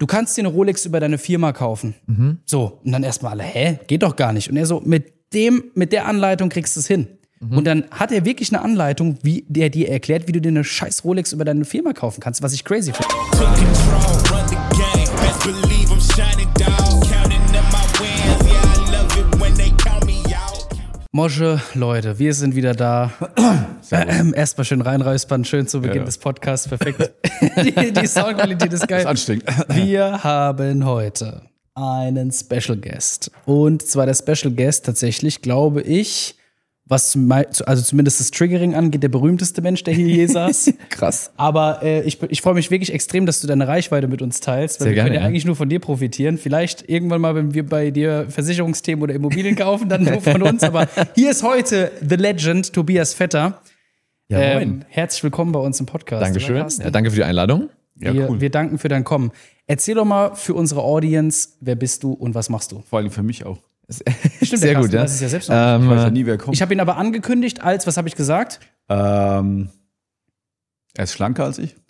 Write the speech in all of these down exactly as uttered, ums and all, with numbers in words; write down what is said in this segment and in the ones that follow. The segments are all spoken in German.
du kannst dir eine Rolex über deine Firma kaufen. Mhm. So, und dann erstmal alle, hä, geht doch gar nicht. Und er so, mit dem, mit der Anleitung kriegst du es hin. Mhm. Und dann hat er wirklich eine Anleitung, wie der dir erklärt, wie du dir eine scheiß Rolex über deine Firma kaufen kannst, was ich crazy finde. Mosche, Leute, wir sind wieder da. Ähm, Erstmal schön reinräuspern, schön zu Beginn ja. des Podcasts, perfekt. die, die Soundqualität ist geil. Das ist anstrengend. Wir haben heute einen Special Guest. Und zwar der Special Guest tatsächlich, glaube ich, was zum, also zumindest das Triggering angeht, der berühmteste Mensch, der hier je saß. Krass. Aber äh, ich, ich freue mich wirklich extrem, dass du deine Reichweite mit uns teilst. Weil Sehr wir gerne, können ja, ja eigentlich nur von dir profitieren. Vielleicht irgendwann mal, wenn wir bei dir Versicherungsthemen oder Immobilien kaufen, dann nur von uns. Aber hier ist heute The Legend, Tobias Vetter. Ja, moin. Ähm, herzlich willkommen bei uns im Podcast. Dankeschön. Ja, danke für die Einladung. Ja, wir, cool. wir danken für dein Kommen. Erzähl doch mal für unsere Audience, wer bist du und was machst du? Vor allem für mich auch. Stimmt, sehr Carsten, gut, ja. Das ist ja selbst noch ähm, ich weiß ja nie, wer kommt. Ich habe ihn aber angekündigt als, was habe ich gesagt? Ähm, er ist schlanker als ich.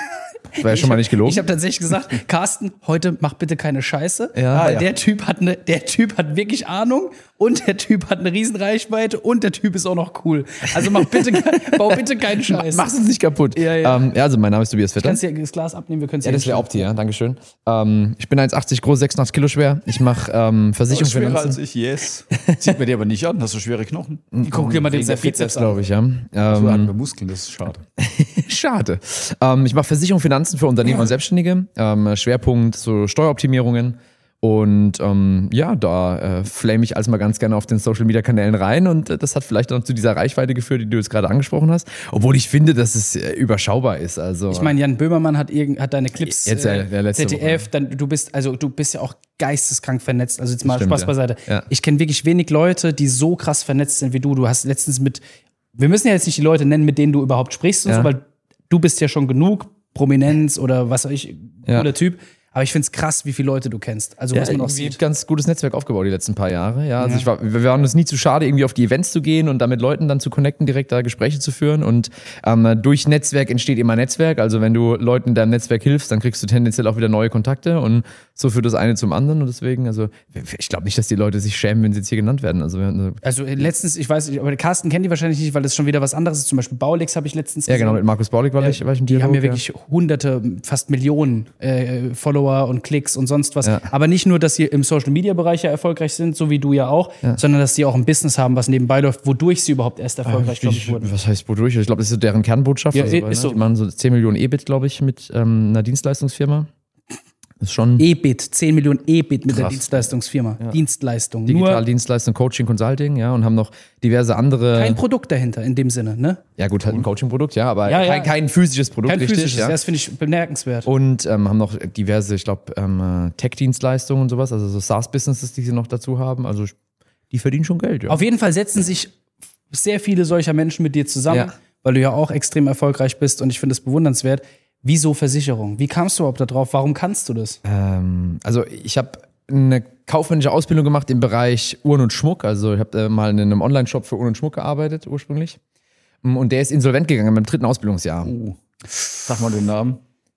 Das war ja schon mal nicht gelogen. Ich habe tatsächlich gesagt, Carsten, heute mach bitte keine Scheiße. Ja, weil ja. der Typ hat eine, der Typ hat wirklich Ahnung und der Typ hat eine Riesenreichweite und der Typ ist auch noch cool. Also mach bitte, bau bitte keinen Scheiß. Mach's uns nicht kaputt. Ja, ja. Ähm, ja, also mein Name ist Tobias Vetter. Kannst dir das Glas abnehmen, wir können es Ja, das wäre Opti, ja, dankeschön. Ähm, ich bin eins Komma achtzig groß, sechsundachtzig Kilo schwer. Ich mache ähm, Versicherung. Schwerer als ich, yes. Sieht mir dir aber nicht an, hast du schwere Knochen. Guck dir mal den Bizeps an. glaube ich, ja. Ähm, So haben wir Muskeln, das ist schade. Schade. Ähm, ich mache Versicherung, Finanzen für Unternehmen und Selbstständige. Ähm, Schwerpunkt so Steueroptimierungen. Und ähm, ja, da äh, flame ich also mal ganz gerne auf den Social-Media-Kanälen rein. Und äh, das hat vielleicht auch zu dieser Reichweite geführt, die du jetzt gerade angesprochen hast. Obwohl ich finde, dass es äh, überschaubar ist. Also, ich meine, Jan Böhmermann hat, irgend, hat deine Clips, jetzt, ja, äh, letzte Z D F, Woche. dann, du bist also du bist ja auch geisteskrank vernetzt. Also jetzt mal Stimmt, Spaß ja. beiseite. Ja. Ich kenne wirklich wenig Leute, die so krass vernetzt sind wie du. Du hast letztens mit, wir müssen ja jetzt nicht die Leute nennen, mit denen du überhaupt sprichst und Ja. so, weil du bist ja schon genug Prominenz oder was weiß ich, cooler Ja. Typ. Aber ich finde es krass, wie viele Leute du kennst. Also Ja, was man auch irgendwie ein sieht. ganz gutes Netzwerk aufgebaut die letzten paar Jahre. Ja, also Ja. ich war, wir waren uns nie zu schade, irgendwie auf die Events zu gehen und da mit Leuten dann zu connecten, direkt da Gespräche zu führen. Und ähm, durch Netzwerk entsteht immer Netzwerk. Also wenn du Leuten in deinem Netzwerk hilfst, dann kriegst du tendenziell auch wieder neue Kontakte und so führt das eine zum anderen. Und deswegen, also ich glaube nicht, dass die Leute sich schämen, wenn sie jetzt hier genannt werden. Also, also Also letztens, ich weiß nicht, aber Carsten kennt die wahrscheinlich nicht, weil das schon wieder was anderes ist. Zum Beispiel Baulex habe ich letztens ja, gesehen. genau, mit Markus Baulig war, ich, war ich im Die Dialog. haben ja ja. wirklich hunderte, fast Millionen äh, Follower und Klicks und sonst was. Ja. Aber nicht nur, dass sie im Social-Media-Bereich ja erfolgreich sind, so wie du ja auch, Ja. sondern dass sie auch ein Business haben, was nebenbei läuft, wodurch sie überhaupt erst erfolgreich, glaube ich, Ich, wurden. was heißt wodurch? Ich glaube, das ist so deren Kernbotschaft. Ja, also, ist so. Die machen so zehn Millionen E B I T, glaube ich, mit ähm, einer Dienstleistungsfirma. Das ist schon E B I T, zehn Millionen E B I T mit der Krass. Dienstleistungsfirma. Dienstleistung. Digital Nur Dienstleistung, Coaching, Consulting, ja, und haben noch diverse andere. kein Produkt dahinter in dem Sinne, ne? Ja, gut, halt ein Coaching-Produkt, ja, aber Ja, ja. Kein, kein physisches Produkt, Kein richtig. physisches, ja. das finde ich bemerkenswert. Und ähm, haben noch diverse, ich glaube, ähm, Tech-Dienstleistungen und sowas, also so SaaS-Businesses, die sie noch dazu haben. Also die verdienen schon Geld, ja. Auf jeden Fall setzen sich sehr viele solcher Menschen mit dir zusammen, Ja. weil du ja auch extrem erfolgreich bist und ich finde es bewundernswert. Wieso Versicherung? Wie kamst du überhaupt da drauf? Warum kannst du das? Ähm, also ich habe eine kaufmännische Ausbildung gemacht im Bereich Uhren und Schmuck. Also ich habe äh, mal in einem Online-Shop für Uhren und Schmuck gearbeitet ursprünglich. Und der ist insolvent gegangen beim dritten Ausbildungsjahr. Uh, sag mal den Namen.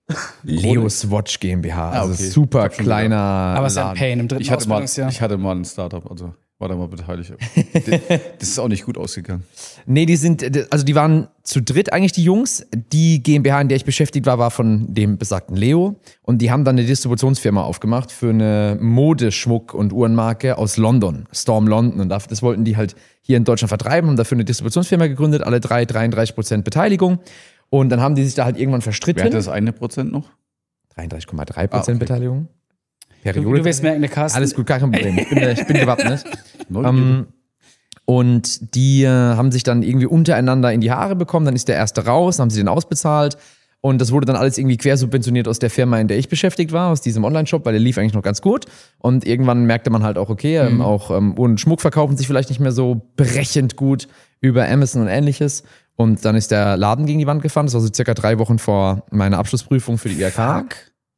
Leo Swatch GmbH. Also okay. super Ich hab schon kleiner Aber es ist ja ein Laden. Pain im dritten Ich hatte, mal, Ausbildungsjahr. ich hatte mal ein Startup, also war da mal beteiligt. Das ist auch nicht gut ausgegangen. Nee, die sind, also die waren zu dritt eigentlich die Jungs. Die GmbH, in der ich beschäftigt war, war von dem besagten Leo. Und die haben dann eine Distributionsfirma aufgemacht für eine Modeschmuck- und Uhrenmarke aus London, Storm London. Und das wollten die halt hier in Deutschland vertreiben, haben dafür eine Distributionsfirma gegründet, alle drei, dreiunddreißig Prozent Beteiligung. Und dann haben die sich da halt irgendwann verstritten. Wer hat das eine Prozent noch? dreiunddreißig Komma drei Prozent Ah, okay. Beteiligung. Du, Periode. du wirst merken, der Carsten. Alles gut, gar kein Problem. Ich bin, ich bin gewappnet. Neugierde. Ähm, und die äh, haben sich dann irgendwie untereinander in die Haare bekommen. Dann ist der erste raus, dann haben sie den ausbezahlt. Und das wurde dann alles irgendwie quersubventioniert aus der Firma, in der ich beschäftigt war, aus diesem Online-Shop, weil der lief eigentlich noch ganz gut. Und irgendwann merkte man halt auch, okay, ähm, auch ähm, Uhren und Schmuck verkaufen sich vielleicht nicht mehr so brechend gut über Amazon und ähnliches. Und dann ist der Laden gegen die Wand gefahren. Das war so circa drei Wochen vor meiner Abschlussprüfung für die I H K. Fuck.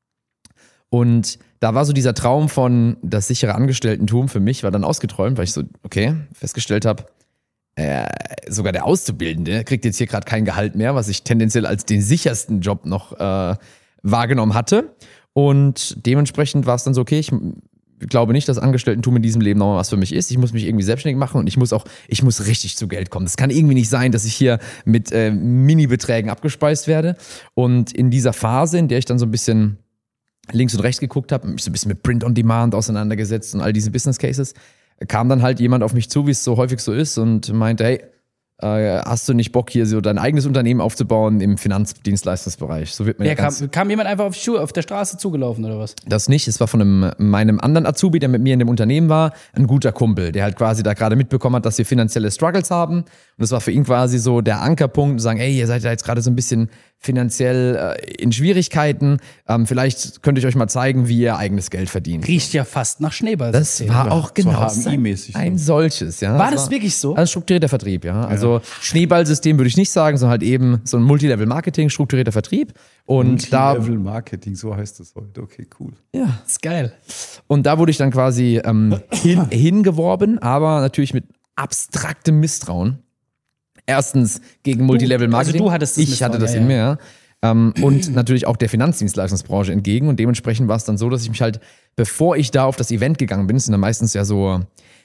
Und da war so dieser Traum von das sichere Angestelltentum für mich, war dann ausgeträumt, weil ich so, okay, festgestellt habe, äh, sogar der Auszubildende kriegt jetzt hier gerade kein Gehalt mehr, was ich tendenziell als den sichersten Job noch äh, wahrgenommen hatte. Und dementsprechend war es dann so, okay, ich glaube nicht, dass Angestellten-Tum in diesem Leben nochmal was für mich ist. Ich muss mich irgendwie selbstständig machen und ich muss auch, ich muss richtig zu Geld kommen. Das kann irgendwie nicht sein, dass ich hier mit äh, Mini-Beträgen abgespeist werde. Und in dieser Phase, in der ich dann so ein bisschen links und rechts geguckt habe, mich so ein bisschen mit Print on Demand auseinandergesetzt und all diese Business Cases, kam dann halt jemand auf mich zu, wie es so häufig so ist, und meinte, hey, äh, hast du nicht Bock, hier so dein eigenes Unternehmen aufzubauen im Finanzdienstleistungsbereich? So wird man Ja, ja, ganz kam, kam jemand einfach auf, die Schuhe, auf der Straße zugelaufen oder was? Das nicht, es war von einem, meinem anderen Azubi, der mit mir in dem Unternehmen war, ein guter Kumpel, der halt quasi da gerade mitbekommen hat, dass wir finanzielle Struggles haben. Und das war für ihn quasi so der Ankerpunkt, zu sagen, ey, ihr seid ja jetzt gerade so ein bisschen finanziell äh, in Schwierigkeiten. Ähm, vielleicht könnte ich euch mal zeigen, wie ihr eigenes Geld verdient. Riecht ja fast nach Schneeball. Das war auch genau H M I-mäßig. ein solches, ja. War das wirklich so? Ein strukturierter Vertrieb, ja. Also Schneeballsystem würde ich nicht sagen, sondern halt eben so ein Multilevel-Marketing, strukturierter Vertrieb. Und da Level Marketing, so heißt das heute. Okay, cool. ja. Das ist geil. Und da wurde ich dann quasi ähm, hin, hingeworben, aber natürlich mit abstraktem Misstrauen. Erstens gegen Multilevel-Marketing. also du hattest das Ich Misstrauen, hatte das ja, in ja. mir, ja. Ähm, und natürlich auch der Finanzdienstleistungsbranche entgegen. Und dementsprechend war es dann so, dass ich mich halt, bevor ich da auf das Event gegangen bin, das sind dann meistens ja so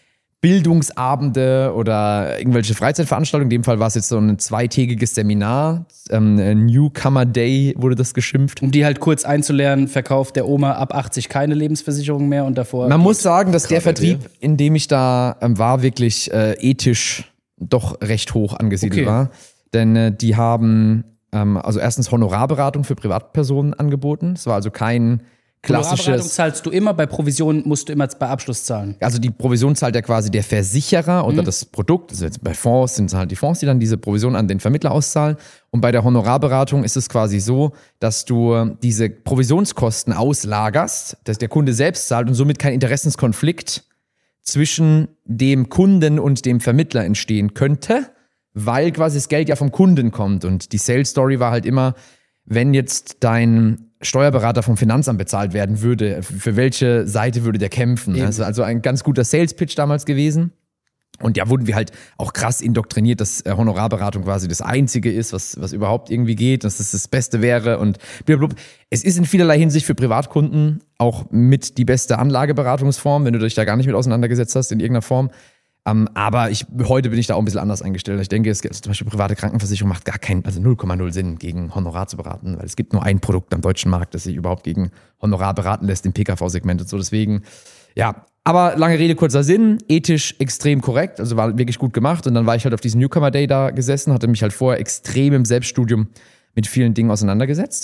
Bildungsabende oder irgendwelche Freizeitveranstaltungen. In dem Fall war es jetzt so ein zweitägiges Seminar. Ähm, Newcomer Day wurde das geschimpft. Um die halt kurz einzulernen, verkauft der Oma ab achtzig keine Lebensversicherung mehr und davor. Man muss sagen, dass der Gerade Vertrieb, in dem ich da ähm, war, wirklich äh, ethisch doch recht hoch angesiedelt Okay. war. Denn äh, die haben ähm, also erstens Honorarberatung für Privatpersonen angeboten. Es war also kein Honorarberatung klassisches. zahlst du immer, bei Provision musst du immer bei Abschluss zahlen. Also die Provision zahlt ja quasi der Versicherer oder das Produkt. Also jetzt bei Fonds sind es halt die Fonds, die dann diese Provision an den Vermittler auszahlen. Und bei der Honorarberatung ist es quasi so, dass du diese Provisionskosten auslagerst, dass der Kunde selbst zahlt und somit kein Interessenskonflikt zwischen dem Kunden und dem Vermittler entstehen könnte, weil quasi das Geld ja vom Kunden kommt. Und die Sales Story war halt immer, wenn jetzt dein Steuerberater vom Finanzamt bezahlt werden würde, für welche Seite würde der kämpfen? Eben. Das ist also ein ganz guter Sales-Pitch damals gewesen. Und ja, wurden wir halt auch krass indoktriniert, dass äh, Honorarberatung quasi das Einzige ist, was, was überhaupt irgendwie geht, dass es das Beste wäre und blablabla. Es ist in vielerlei Hinsicht für Privatkunden auch mit die beste Anlageberatungsform, wenn du dich da gar nicht mit auseinandergesetzt hast in irgendeiner Form. Ähm, aber ich, heute bin ich da auch ein bisschen anders eingestellt. Ich denke, es gibt zum Beispiel private Krankenversicherung macht gar keinen, also null Komma null Sinn, gegen Honorar zu beraten, weil es gibt nur ein Produkt am deutschen Markt, das sich überhaupt gegen Honorar beraten lässt, im P K V-Segment und so. Deswegen, ja, aber lange Rede, kurzer Sinn, ethisch extrem korrekt, also war wirklich gut gemacht. Und dann war ich halt auf diesem Newcomer Day da gesessen, hatte mich halt vorher extrem im Selbststudium mit vielen Dingen auseinandergesetzt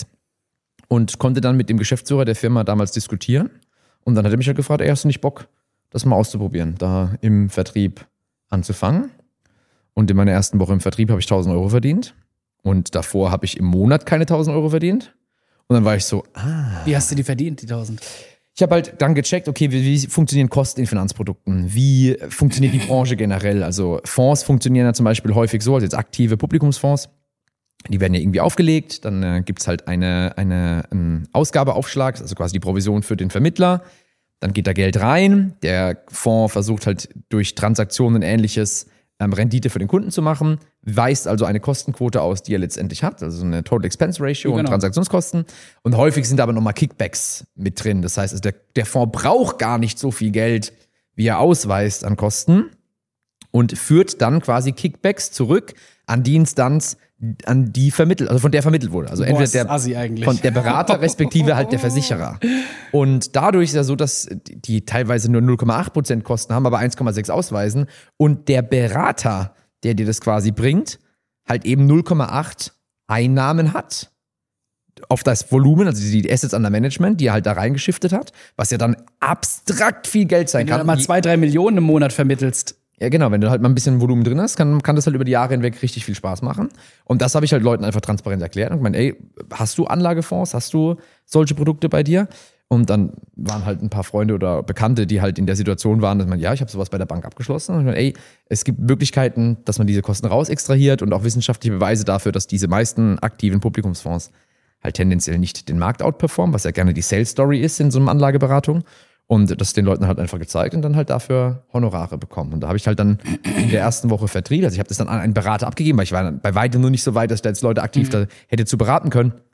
und konnte dann mit dem Geschäftsführer der Firma damals diskutieren. Und dann hat er mich halt gefragt, ey, hast du nicht Bock, das mal auszuprobieren, da im Vertrieb anzufangen? Und in meiner ersten Woche im Vertrieb habe ich tausend Euro verdient. Und davor habe ich im Monat keine tausend Euro verdient. Und dann war ich so, ah. Wie hast du die verdient, die tausend? Ich habe halt dann gecheckt, okay, wie, wie funktionieren Kosten in Finanzprodukten? Wie funktioniert die Branche generell? Also Fonds funktionieren ja zum Beispiel häufig so, also jetzt aktive Publikumsfonds. Die werden ja irgendwie aufgelegt, dann äh, gibt es halt eine, eine, einen Ausgabeaufschlag, also quasi die Provision für den Vermittler. Dann geht da Geld rein. Der Fonds versucht halt durch Transaktionen und Ähnliches ähm, Rendite für den Kunden zu machen, weist also eine Kostenquote aus, die er letztendlich hat, also eine Total Expense Ratio Ja, genau. und Transaktionskosten. Und häufig sind da aber nochmal Kickbacks mit drin. Das heißt, also der, der Fonds braucht gar nicht so viel Geld, wie er ausweist an Kosten und führt dann quasi Kickbacks zurück an die Instanz, an die vermittelt, also von der vermittelt wurde. Also Boah, entweder ist das der, assi eigentlich. von der Berater respektive halt der Versicherer. Und dadurch ist ja so, dass die teilweise nur null Komma acht Prozent Kosten haben, aber eins Komma sechs ausweisen. Und der Berater, der dir das quasi bringt, halt eben null Komma acht Einnahmen hat auf das Volumen, also die Assets under Management, die er halt da reingeschiftet hat, was ja dann abstrakt viel Geld sein Wenn du kann. dann mal Die- zwei, drei Millionen im Monat vermittelst. ja, genau, wenn du halt mal ein bisschen Volumen drin hast, kann, kann das halt über die Jahre hinweg richtig viel Spaß machen. Und das habe ich halt Leuten einfach transparent erklärt und gemeint, ey, hast du Anlagefonds, hast du solche Produkte bei dir? Und dann waren halt ein paar Freunde oder Bekannte, die halt in der Situation waren, dass man, ja, ich habe sowas bei der Bank abgeschlossen. Und ich meine, ey, es gibt Möglichkeiten, dass man diese Kosten raus extrahiert und auch wissenschaftliche Beweise dafür, dass diese meisten aktiven Publikumsfonds halt tendenziell nicht den Markt outperformen, was ja gerne die Sales Story ist in so einer Anlageberatung. Und das den Leuten halt einfach gezeigt und dann halt dafür Honorare bekommen. Und da habe ich halt dann in der ersten Woche Vertrieb, also ich habe das dann an einen Berater abgegeben, weil ich war bei weitem nur nicht so weit, dass ich da jetzt Leute aktiv da hätte zu beraten können.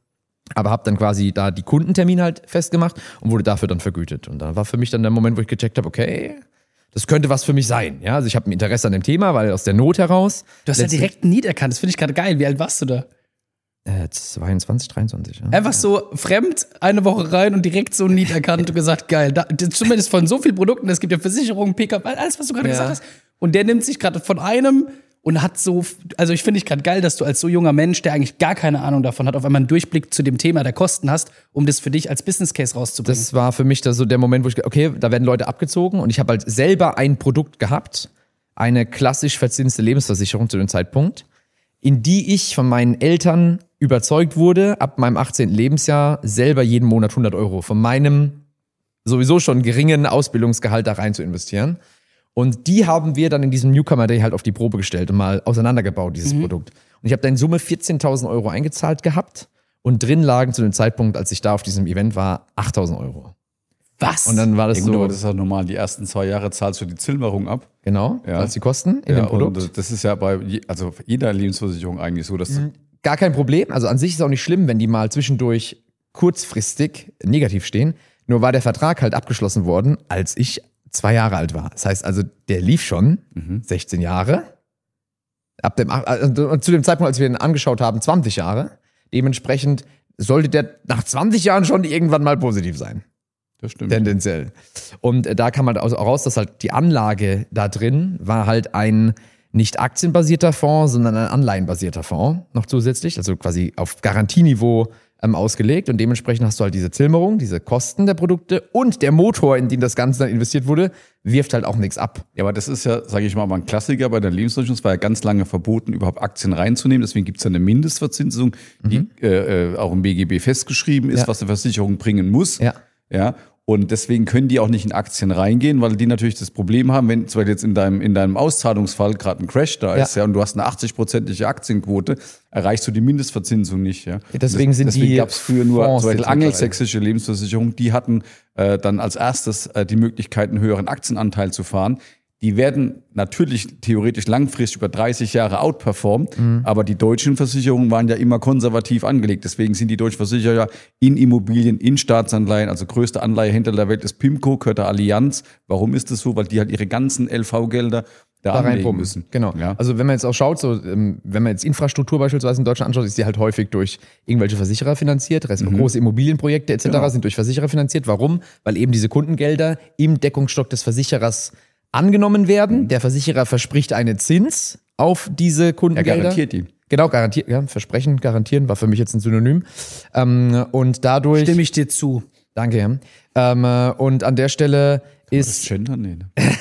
Aber habe dann quasi da die Kundentermine halt festgemacht und wurde dafür dann vergütet. Und da war für mich dann der Moment, wo ich gecheckt habe, okay, das könnte was für mich sein. Ja, also ich habe ein Interesse an dem Thema, weil aus der Not heraus. Du hast ja direkt ein Need erkannt, das finde ich gerade geil. Wie alt warst du da? Äh, zweiundzwanzig, dreiundzwanzig. Ja. Einfach so fremd, eine Woche rein und direkt so ein Need erkannt und gesagt, geil. Da, zumindest von so vielen Produkten, es gibt ja Versicherungen, P K, alles, was du gerade Ja. gesagt hast. Und der nimmt sich gerade von einem und hat so, also ich finde ich gerade geil, dass du als so junger Mensch, der eigentlich gar keine Ahnung davon hat, auf einmal einen Durchblick zu dem Thema der Kosten hast, um das für dich als Business Case rauszubringen. Das war für mich da so der Moment, wo ich, okay, da werden Leute abgezogen und ich habe halt selber ein Produkt gehabt, eine klassisch verzinste Lebensversicherung zu dem Zeitpunkt, in die ich von meinen Eltern überzeugt wurde, ab meinem achtzehnten Lebensjahr selber jeden Monat hundert Euro von meinem sowieso schon geringen Ausbildungsgehalt da rein zu investieren. Und die haben wir dann in diesem Newcomer Day halt auf die Probe gestellt und mal auseinandergebaut, dieses mhm. Produkt. Und ich habe da in Summe vierzehntausend Euro eingezahlt gehabt und drin lagen zu dem Zeitpunkt, als ich da auf diesem Event war, achttausend Euro. Was? Und dann war das Ja, gut, so. aber das ist ja normal. Die ersten zwei Jahre zahlst du die Zilmerung ab. Genau, Ja. als die Kosten in Ja, dem Produkt. und das ist ja bei je, also jeder Lebensversicherung eigentlich so, dass du Gar kein Problem. Also an sich ist es auch nicht schlimm, wenn die mal zwischendurch kurzfristig negativ stehen. Nur war der Vertrag halt abgeschlossen worden, als ich zwei Jahre alt war. Das heißt also, der lief schon Mhm. sechzehn Jahre. Ab dem, also zu dem Zeitpunkt, als wir ihn angeschaut haben, zwanzig Jahre. Dementsprechend sollte der nach zwanzig Jahren schon irgendwann mal positiv sein. das stimmt. Tendenziell. Und äh, da kam halt auch raus, dass halt die Anlage da drin war halt ein nicht aktienbasierter Fonds, sondern ein anleihenbasierter Fonds noch zusätzlich, also quasi auf Garantieniveau ähm, ausgelegt und dementsprechend hast du halt diese Zilmerung, diese Kosten der Produkte und der Motor, in den das Ganze dann investiert wurde, wirft halt auch nichts ab. Ja, aber das ist ja, sage ich mal, mal ein Klassiker bei der Lebensversicherung. Es war ja ganz lange verboten, überhaupt Aktien reinzunehmen. Deswegen gibt es ja eine Mindestverzinsung, die Mhm. äh, äh, auch im B G B festgeschrieben ist, Ja. was eine Versicherung bringen muss. Ja. Ja. Und deswegen können die auch nicht in Aktien reingehen, weil die natürlich das Problem haben, wenn zum Beispiel jetzt in deinem, in deinem Auszahlungsfall gerade ein Crash da Ja. ist, ja, und du hast eine achtzig-prozentige Aktienquote, erreichst du die Mindestverzinsung nicht, ja. Ja, deswegen sind deswegen die gab es früher nur Fonds zum Beispiel jetzt angelsächsische Lebensversicherungen, die hatten äh, dann als erstes äh, die Möglichkeit, einen höheren Aktienanteil zu fahren. Die werden natürlich theoretisch langfristig über dreißig Jahre outperformt, Mhm. aber die deutschen Versicherungen waren ja immer konservativ angelegt. Deswegen sind die deutschen Versicherer ja in Immobilien, in Staatsanleihen, also größte Anleihehändler der Welt ist PIMCO, gehört der Allianz. Warum ist das so? Weil die halt ihre ganzen L V-Gelder da, Da anlegen reinpumpen müssen. Genau. Ja. Also wenn man jetzt auch schaut, so, ähm, wenn man jetzt Infrastruktur beispielsweise in Deutschland anschaut, ist die halt häufig durch irgendwelche Versicherer finanziert. Rest große Immobilienprojekte et cetera Genau. sind durch Versicherer finanziert. Warum? Weil eben diese Kundengelder im Deckungsstock des Versicherers angenommen werden. Der Versicherer verspricht einen Zins auf diese Er Kundengelder. garantiert die. Genau, garantiert. Ja, versprechen, garantieren war für mich jetzt ein Synonym. Ähm, und dadurch. Stimme ich dir zu. Danke. Ja. Ähm, äh, und an der Stelle Das ist. Gender? Nee,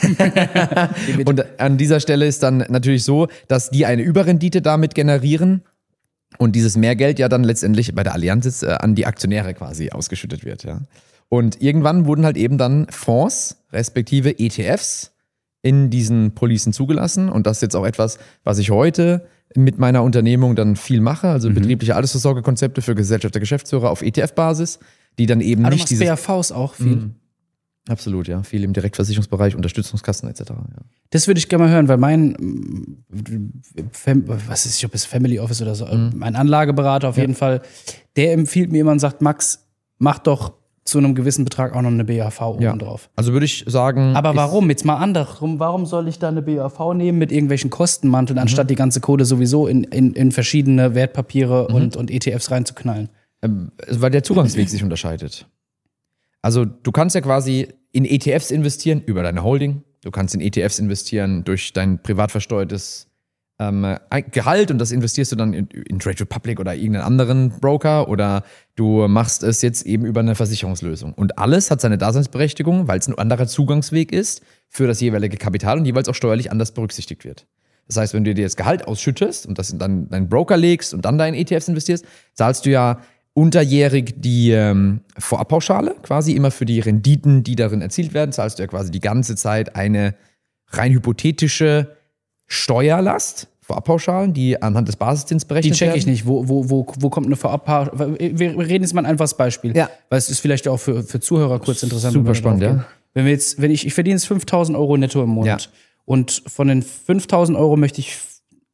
ne? Und an dieser Stelle ist dann natürlich so, dass die eine Überrendite damit generieren und dieses Mehrgeld ja dann letztendlich bei der Allianz jetzt, äh, an die Aktionäre quasi ausgeschüttet wird. Ja. Und irgendwann wurden halt eben dann Fonds, respektive E T Fs, in diesen Policen zugelassen. Und das ist jetzt auch etwas, was ich heute mit meiner Unternehmung dann viel mache, also Mhm. betriebliche Altersvorsorgekonzepte für Gesellschafter, Geschäftsführer auf E T F-Basis, die dann eben Aber du nicht machst dieses... B A Vs auch viel. Mhm. Absolut, ja. Viel im Direktversicherungsbereich, Unterstützungskassen et cetera. Ja. Das würde ich gerne mal hören, weil mein, mm, Fam was ist, ob es Family Office oder so, mein Anlageberater auf jeden Fall, der empfiehlt mir immer und sagt, Max, mach doch zu einem gewissen Betrag auch noch eine B A V oben Ja. drauf. Also würde ich sagen... Aber ist- warum? Jetzt mal andersrum. Warum soll ich da eine B A V nehmen mit irgendwelchen Kostenmanteln, anstatt die ganze Kohle sowieso in, in, in verschiedene Wertpapiere und, und E T Fs reinzuknallen? Ähm, weil der Zugangsweg sich unterscheidet. Also du kannst ja quasi in E T Fs investieren über deine Holding. Du kannst in E T Fs investieren durch dein privat versteuertes ähm, Gehalt und das investierst du dann in, in Trade Republic oder irgendeinen anderen Broker oder du machst es jetzt eben über eine Versicherungslösung. Und alles hat seine Daseinsberechtigung, weil es ein anderer Zugangsweg ist für das jeweilige Kapital und jeweils auch steuerlich anders berücksichtigt wird. Das heißt, wenn du dir jetzt Gehalt ausschüttest und das in dann deinen Broker legst und dann da in E T Fs investierst, zahlst du ja unterjährig die ähm, Vorabpauschale, quasi immer für die Renditen, die darin erzielt werden, zahlst du ja quasi die ganze Zeit eine rein hypothetische Steuerlast, Vorabpauschalen, die anhand des Basiszins Die berechnet check werden. ich nicht. Wo, wo, wo, wo kommt eine Vorabpauschale? Wir wir reden jetzt mal ein einfaches Beispiel. Ja. Weil es ist vielleicht auch für, für Zuhörer kurz interessant. Super wenn wir da spannend, drauf gehen. ja. Wenn wir jetzt, wenn ich, ich verdiene jetzt fünftausend Euro netto im Monat. Ja. Und von den fünftausend Euro möchte ich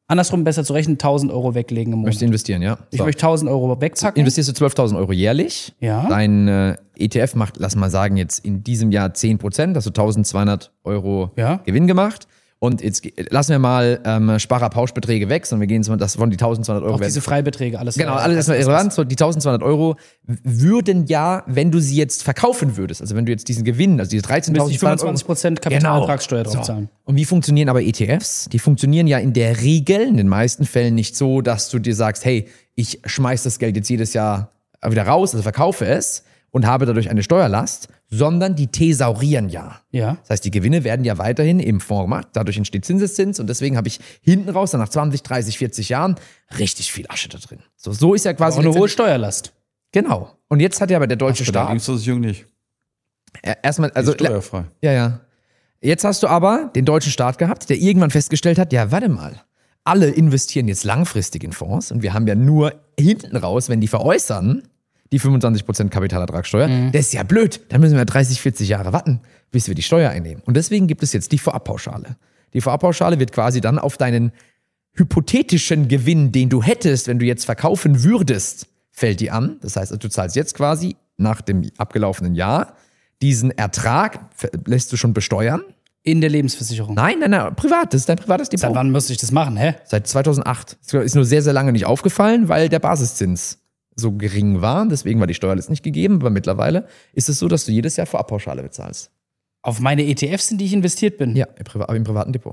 andersrum besser zu rechnen, tausend Euro weglegen im Monat. Möchte investieren, ja. Ich So. möchte tausend Euro wegpacken. Investierst du zwölftausend Euro jährlich. Ja. Dein äh, E T F macht, lass mal sagen, jetzt in diesem Jahr zehn Prozent, hast du tausendzweihundert Euro Ja. Gewinn gemacht. Und jetzt ge- lassen wir mal ähm, Sparerpauschbeträge weg, sondern wir gehen jetzt mal, das von die tausendzweihundert Euro Auch werden. diese Freibeträge, alles. Genau, äh, alles erstmal was- irrelevant. So, die tausendzweihundert Euro würden ja, wenn du sie jetzt verkaufen würdest, also wenn du jetzt diesen Gewinn, also diese Müsste ich dreizehntausendzweihundert Euro. fünfundzwanzig Prozent Kapitalertragssteuer drauf So. zahlen. Und wie funktionieren aber E T Fs? Die funktionieren ja in der Regel, in den meisten Fällen nicht so, dass du dir sagst, hey, ich schmeiß das Geld jetzt jedes Jahr wieder raus, also verkaufe es und habe dadurch eine Steuerlast, sondern die thesaurieren ja. Ja. Das heißt, die Gewinne werden ja weiterhin im Fonds gemacht, dadurch entsteht Zinseszins und deswegen habe ich hinten raus, dann nach zwanzig, dreißig, vierzig Jahren, richtig viel Asche da drin. So, so ist ja quasi Auch eine hohe letztendlich- Steuerlast. Genau. Und jetzt hat ja aber der deutsche Bei der Staat Lebensversicherung nicht. äh, erstmal, also Ist steuerfrei. ja, ja. Jetzt hast du aber den deutschen Staat gehabt, der irgendwann festgestellt hat, ja, warte mal, alle investieren jetzt langfristig in Fonds und wir haben ja nur hinten raus, wenn die veräußern, die fünfundzwanzig Prozent Kapitalertragssteuer, Mhm. das ist ja blöd, dann müssen wir dreißig, vierzig Jahre warten, bis wir die Steuer einnehmen. Und deswegen gibt es jetzt die Vorabpauschale. Die Vorabpauschale wird quasi dann auf deinen hypothetischen Gewinn, den du hättest, wenn du jetzt verkaufen würdest, fällt die an. Das heißt, du zahlst jetzt quasi nach dem abgelaufenen Jahr diesen Ertrag, ver- lässt du schon besteuern. In der Lebensversicherung. Nein, nein, nein, privat, das ist dein privates Depot. Seit wann müsste ich das machen, hä? Seit zweitausendacht. Ist nur sehr, sehr lange nicht aufgefallen, weil der Basiszins so gering war. Deswegen war die Steuerlast nicht gegeben. Aber mittlerweile ist es so, dass du jedes Jahr Vorabpauschale bezahlst. Auf meine E T Fs, in die ich investiert bin. Ja, im, Priva- aber im privaten Depot.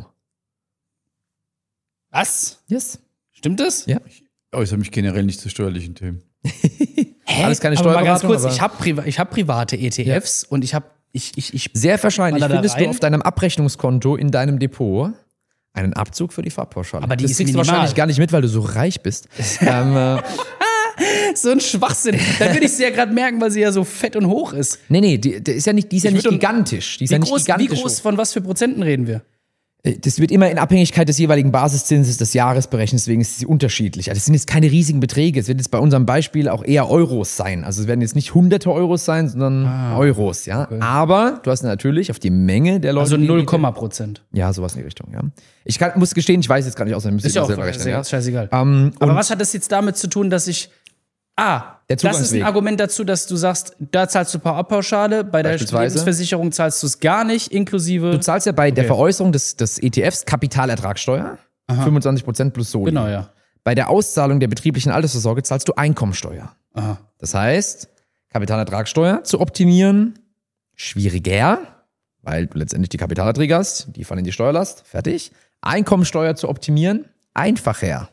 Was? Yes. Stimmt das? Ja. Ich äußere mich generell nicht zu steuerlichen Themen. Hä? Alles keine aber mal ganz Steuerberatung, kurz, aber- ich habe Priva ich hab private E T Fs und ich habe ich, ich, ich Sehr wahrscheinlich Mal da findest du rein? auf deinem Abrechnungskonto in deinem Depot einen Abzug für die Vorabpauschale. Aber die das ist kriegst du minimal. wahrscheinlich gar nicht mit, weil du so reich bist. ähm, äh, so ein Schwachsinn. Dann würde ich sie ja gerade merken, weil sie ja so fett und hoch ist. nee, nee, die, die ist ja nicht, die ist ja Ich nicht würd- gigantisch. Die ist Wie ja nicht groß, wie gigantisch. groß, hoch. von was für Prozenten reden wir? Das wird immer in Abhängigkeit des jeweiligen Basiszinses des Jahres berechnet, deswegen ist sie unterschiedlich. Also das sind jetzt keine riesigen Beträge. Es wird jetzt bei unserem Beispiel auch eher Euros sein. Also es werden jetzt nicht hunderte Euros sein, sondern Ah, Euros, ja. Aber du hast natürlich auf die Menge der Leute. Also die- null Prozent. Ja, sowas in die Richtung, ja. Ich kann, muss gestehen, ich weiß jetzt gar nicht auswendig, müsst Ist ja ihr auch selber rechnen, ja. scheißegal. Ähm, Aber und was hat das jetzt damit zu tun, dass ich. Ah, Der das ist ein Zugangsweg. Argument dazu, dass du sagst, da zahlst du Vorabpauschale, bei der Beispielsweise. Lebensversicherung zahlst du es gar nicht, inklusive. du zahlst ja bei der Okay. Veräußerung des, des E T Fs Kapitalertragssteuer, fünfundzwanzig Prozent plus Soli. Genau, ja. Bei der Auszahlung der betrieblichen Altersvorsorge zahlst du Einkommensteuer. Aha. Das heißt, Kapitalertragssteuer zu optimieren, schwieriger, weil du letztendlich die Kapitalerträge hast, die fallen in die Steuerlast, fertig. Einkommensteuer zu optimieren, einfacher.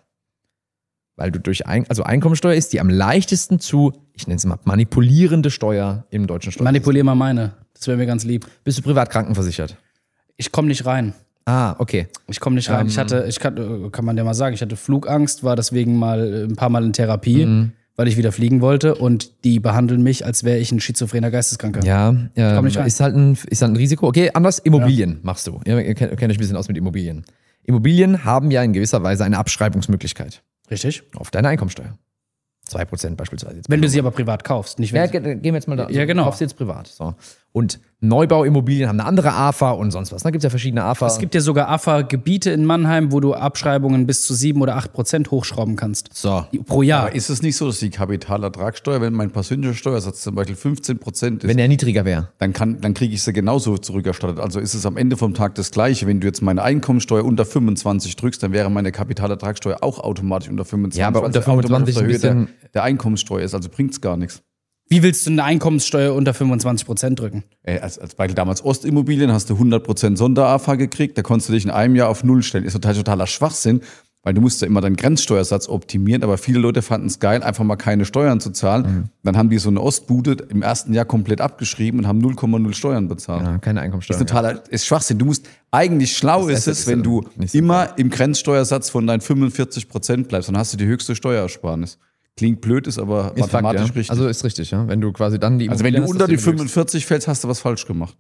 Weil du durch Ein also Einkommensteuer ist die am leichtesten zu, ich nenne es mal, manipulierende Steuer im deutschen Steuersystem. Manipulier mal meine. Das wäre mir ganz lieb. Bist du privat krankenversichert? Ich komme nicht rein. Ah, okay. Ich komme nicht rein. ich hatte, ich kann, äh, kann man ja mal sagen, ich hatte Flugangst, war deswegen mal äh, ein paar Mal in Therapie, weil ich wieder fliegen wollte und die behandeln mich, als wäre ich ein schizophrener Geisteskranker. Ja, ja komm nicht rein. ist, halt ein, ist halt ein Risiko. Okay, anders, Immobilien machst du. Ihr, ihr kennt, ihr kennt euch ein bisschen aus mit Immobilien. Immobilien haben ja in gewisser Weise eine Abschreibungsmöglichkeit Richtig? auf deine Einkommensteuer. zwei Prozent beispielsweise. Jetzt Wenn du sie aber privat kaufst, nicht wenn Ja, sie- ge- gehen wir jetzt mal da. Ja, genau. Du kaufst jetzt privat. So. Und Neubauimmobilien haben eine andere A F A und sonst was. Da gibt es ja verschiedene A F A. Es gibt ja sogar A F A-Gebiete in Mannheim, wo du Abschreibungen bis zu sieben oder acht Prozent hochschrauben kannst. so. Pro Jahr. Aber ist es nicht so, dass die Kapitalertragssteuer, wenn mein persönlicher Steuersatz zum Beispiel fünfzehn Prozent ist, Wenn der niedriger wäre. dann, kann, dann kriege ich sie genauso zurückerstattet. Also ist es am Ende vom Tag das Gleiche. Wenn du jetzt meine Einkommensteuer unter fünfundzwanzig drückst, dann wäre meine Kapitalertragssteuer auch automatisch unter fünfundzwanzig. Ja, aber weil unter sie automatisch fünfundzwanzig auf der Höhe ein der, der Einkommensteuer ist. Also bringt's gar nichts. Wie willst du eine Einkommenssteuer unter fünfundzwanzig Prozent drücken? Ey, als, als Beispiel damals Ostimmobilien hast du hundert Prozent Sonder-A F A gekriegt, da konntest du dich in einem Jahr auf Null stellen. Ist total totaler Schwachsinn, weil du musst ja immer deinen Grenzsteuersatz optimieren, aber viele Leute fanden es geil, einfach mal keine Steuern zu zahlen. Mhm. Dann haben die so eine Ostbude im ersten Jahr komplett abgeschrieben und haben null Komma null Steuern bezahlt. Ja, keine Einkommensteuer. Ist totaler, ist Schwachsinn. Du musst, eigentlich schlau Das ist ist- es, wenn du nicht so immer im Grenzsteuersatz von deinen fünfundvierzig Prozent bleibst, dann hast du die höchste Steuerersparnis. Klingt blöd, ist aber ist Fakt, mathematisch ja. richtig. Also ist richtig, ja. Wenn du quasi dann die Also wenn du Immobilien unter hast, die dass du fünfundvierzig fällst, hast du was falsch gemacht.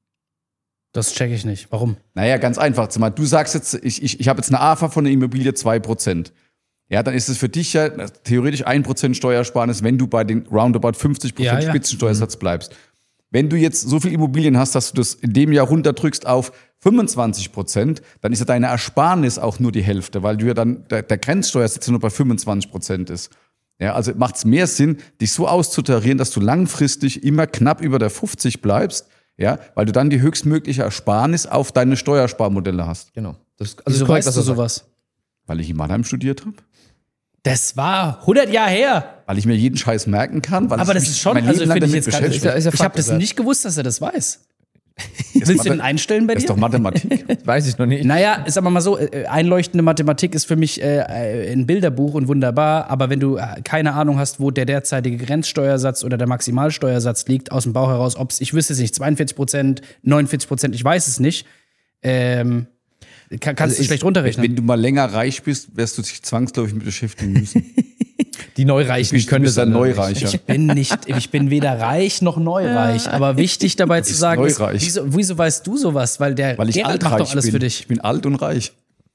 Das checke ich nicht. Warum? Naja, ganz einfach. Zumal du sagst jetzt, ich, ich, ich habe jetzt eine A F A von der Immobilie zwei Prozent. Ja, dann ist es für dich ja theoretisch ein Prozent Steuersparnis, wenn du bei den roundabout fünfzig Prozent Ja, ja. Spitzensteuersatz bleibst. Wenn du jetzt so viel Immobilien hast, dass du das in dem Jahr runterdrückst auf fünfundzwanzig Prozent, dann ist ja deine Ersparnis auch nur die Hälfte, weil du ja dann, der, der Grenzsteuersatz nur bei fünfundzwanzig Prozent ist. Ja, also macht es mehr Sinn, dich so auszutarieren, dass du langfristig immer knapp über der fünfzig bleibst, ja, weil du dann die höchstmögliche Ersparnis auf deine Steuersparmodelle hast. Genau. Das, also Wieso ist korrekt, weißt du was er sagt. sowas? Weil ich in Mannheim studiert habe. Das war hundert Jahre her. Weil ich mir jeden Scheiß merken kann. Weil Aber ich das mich ist schon, mein also Leben lang finde ich damit jetzt gerade, Ist ja- ist ja ich habe Fakt, das ja. nicht gewusst, dass er das weiß. Willst du den einstellen bei Das ist dir? doch Mathematik. Weiß ich noch nicht. Naja, ist aber mal so, äh, einleuchtende Mathematik ist für mich äh, ein Bilderbuch und wunderbar, aber wenn du äh, keine Ahnung hast, wo der derzeitige Grenzsteuersatz oder der Maximalsteuersatz liegt, aus dem Bauch heraus, ob es, ich wüsste es nicht, zweiundvierzig Prozent, neunundvierzig Prozent, ich weiß es nicht, ähm, kann, kannst Also du ich- schlecht runterrechnen. Wenn du mal länger reich bist, wirst du dich zwangsläufig mit beschäftigen müssen. Die Neureichen Du können bist das ein alle nicht. Neureicher. Ich bin nicht, ich bin weder reich noch neureich, aber wichtig dabei zu bist sagen ist, neureich. wieso, wieso weißt du sowas? Weil der Weil ich Gerald macht altreich doch alles bin. für dich. Ich bin alt und reich.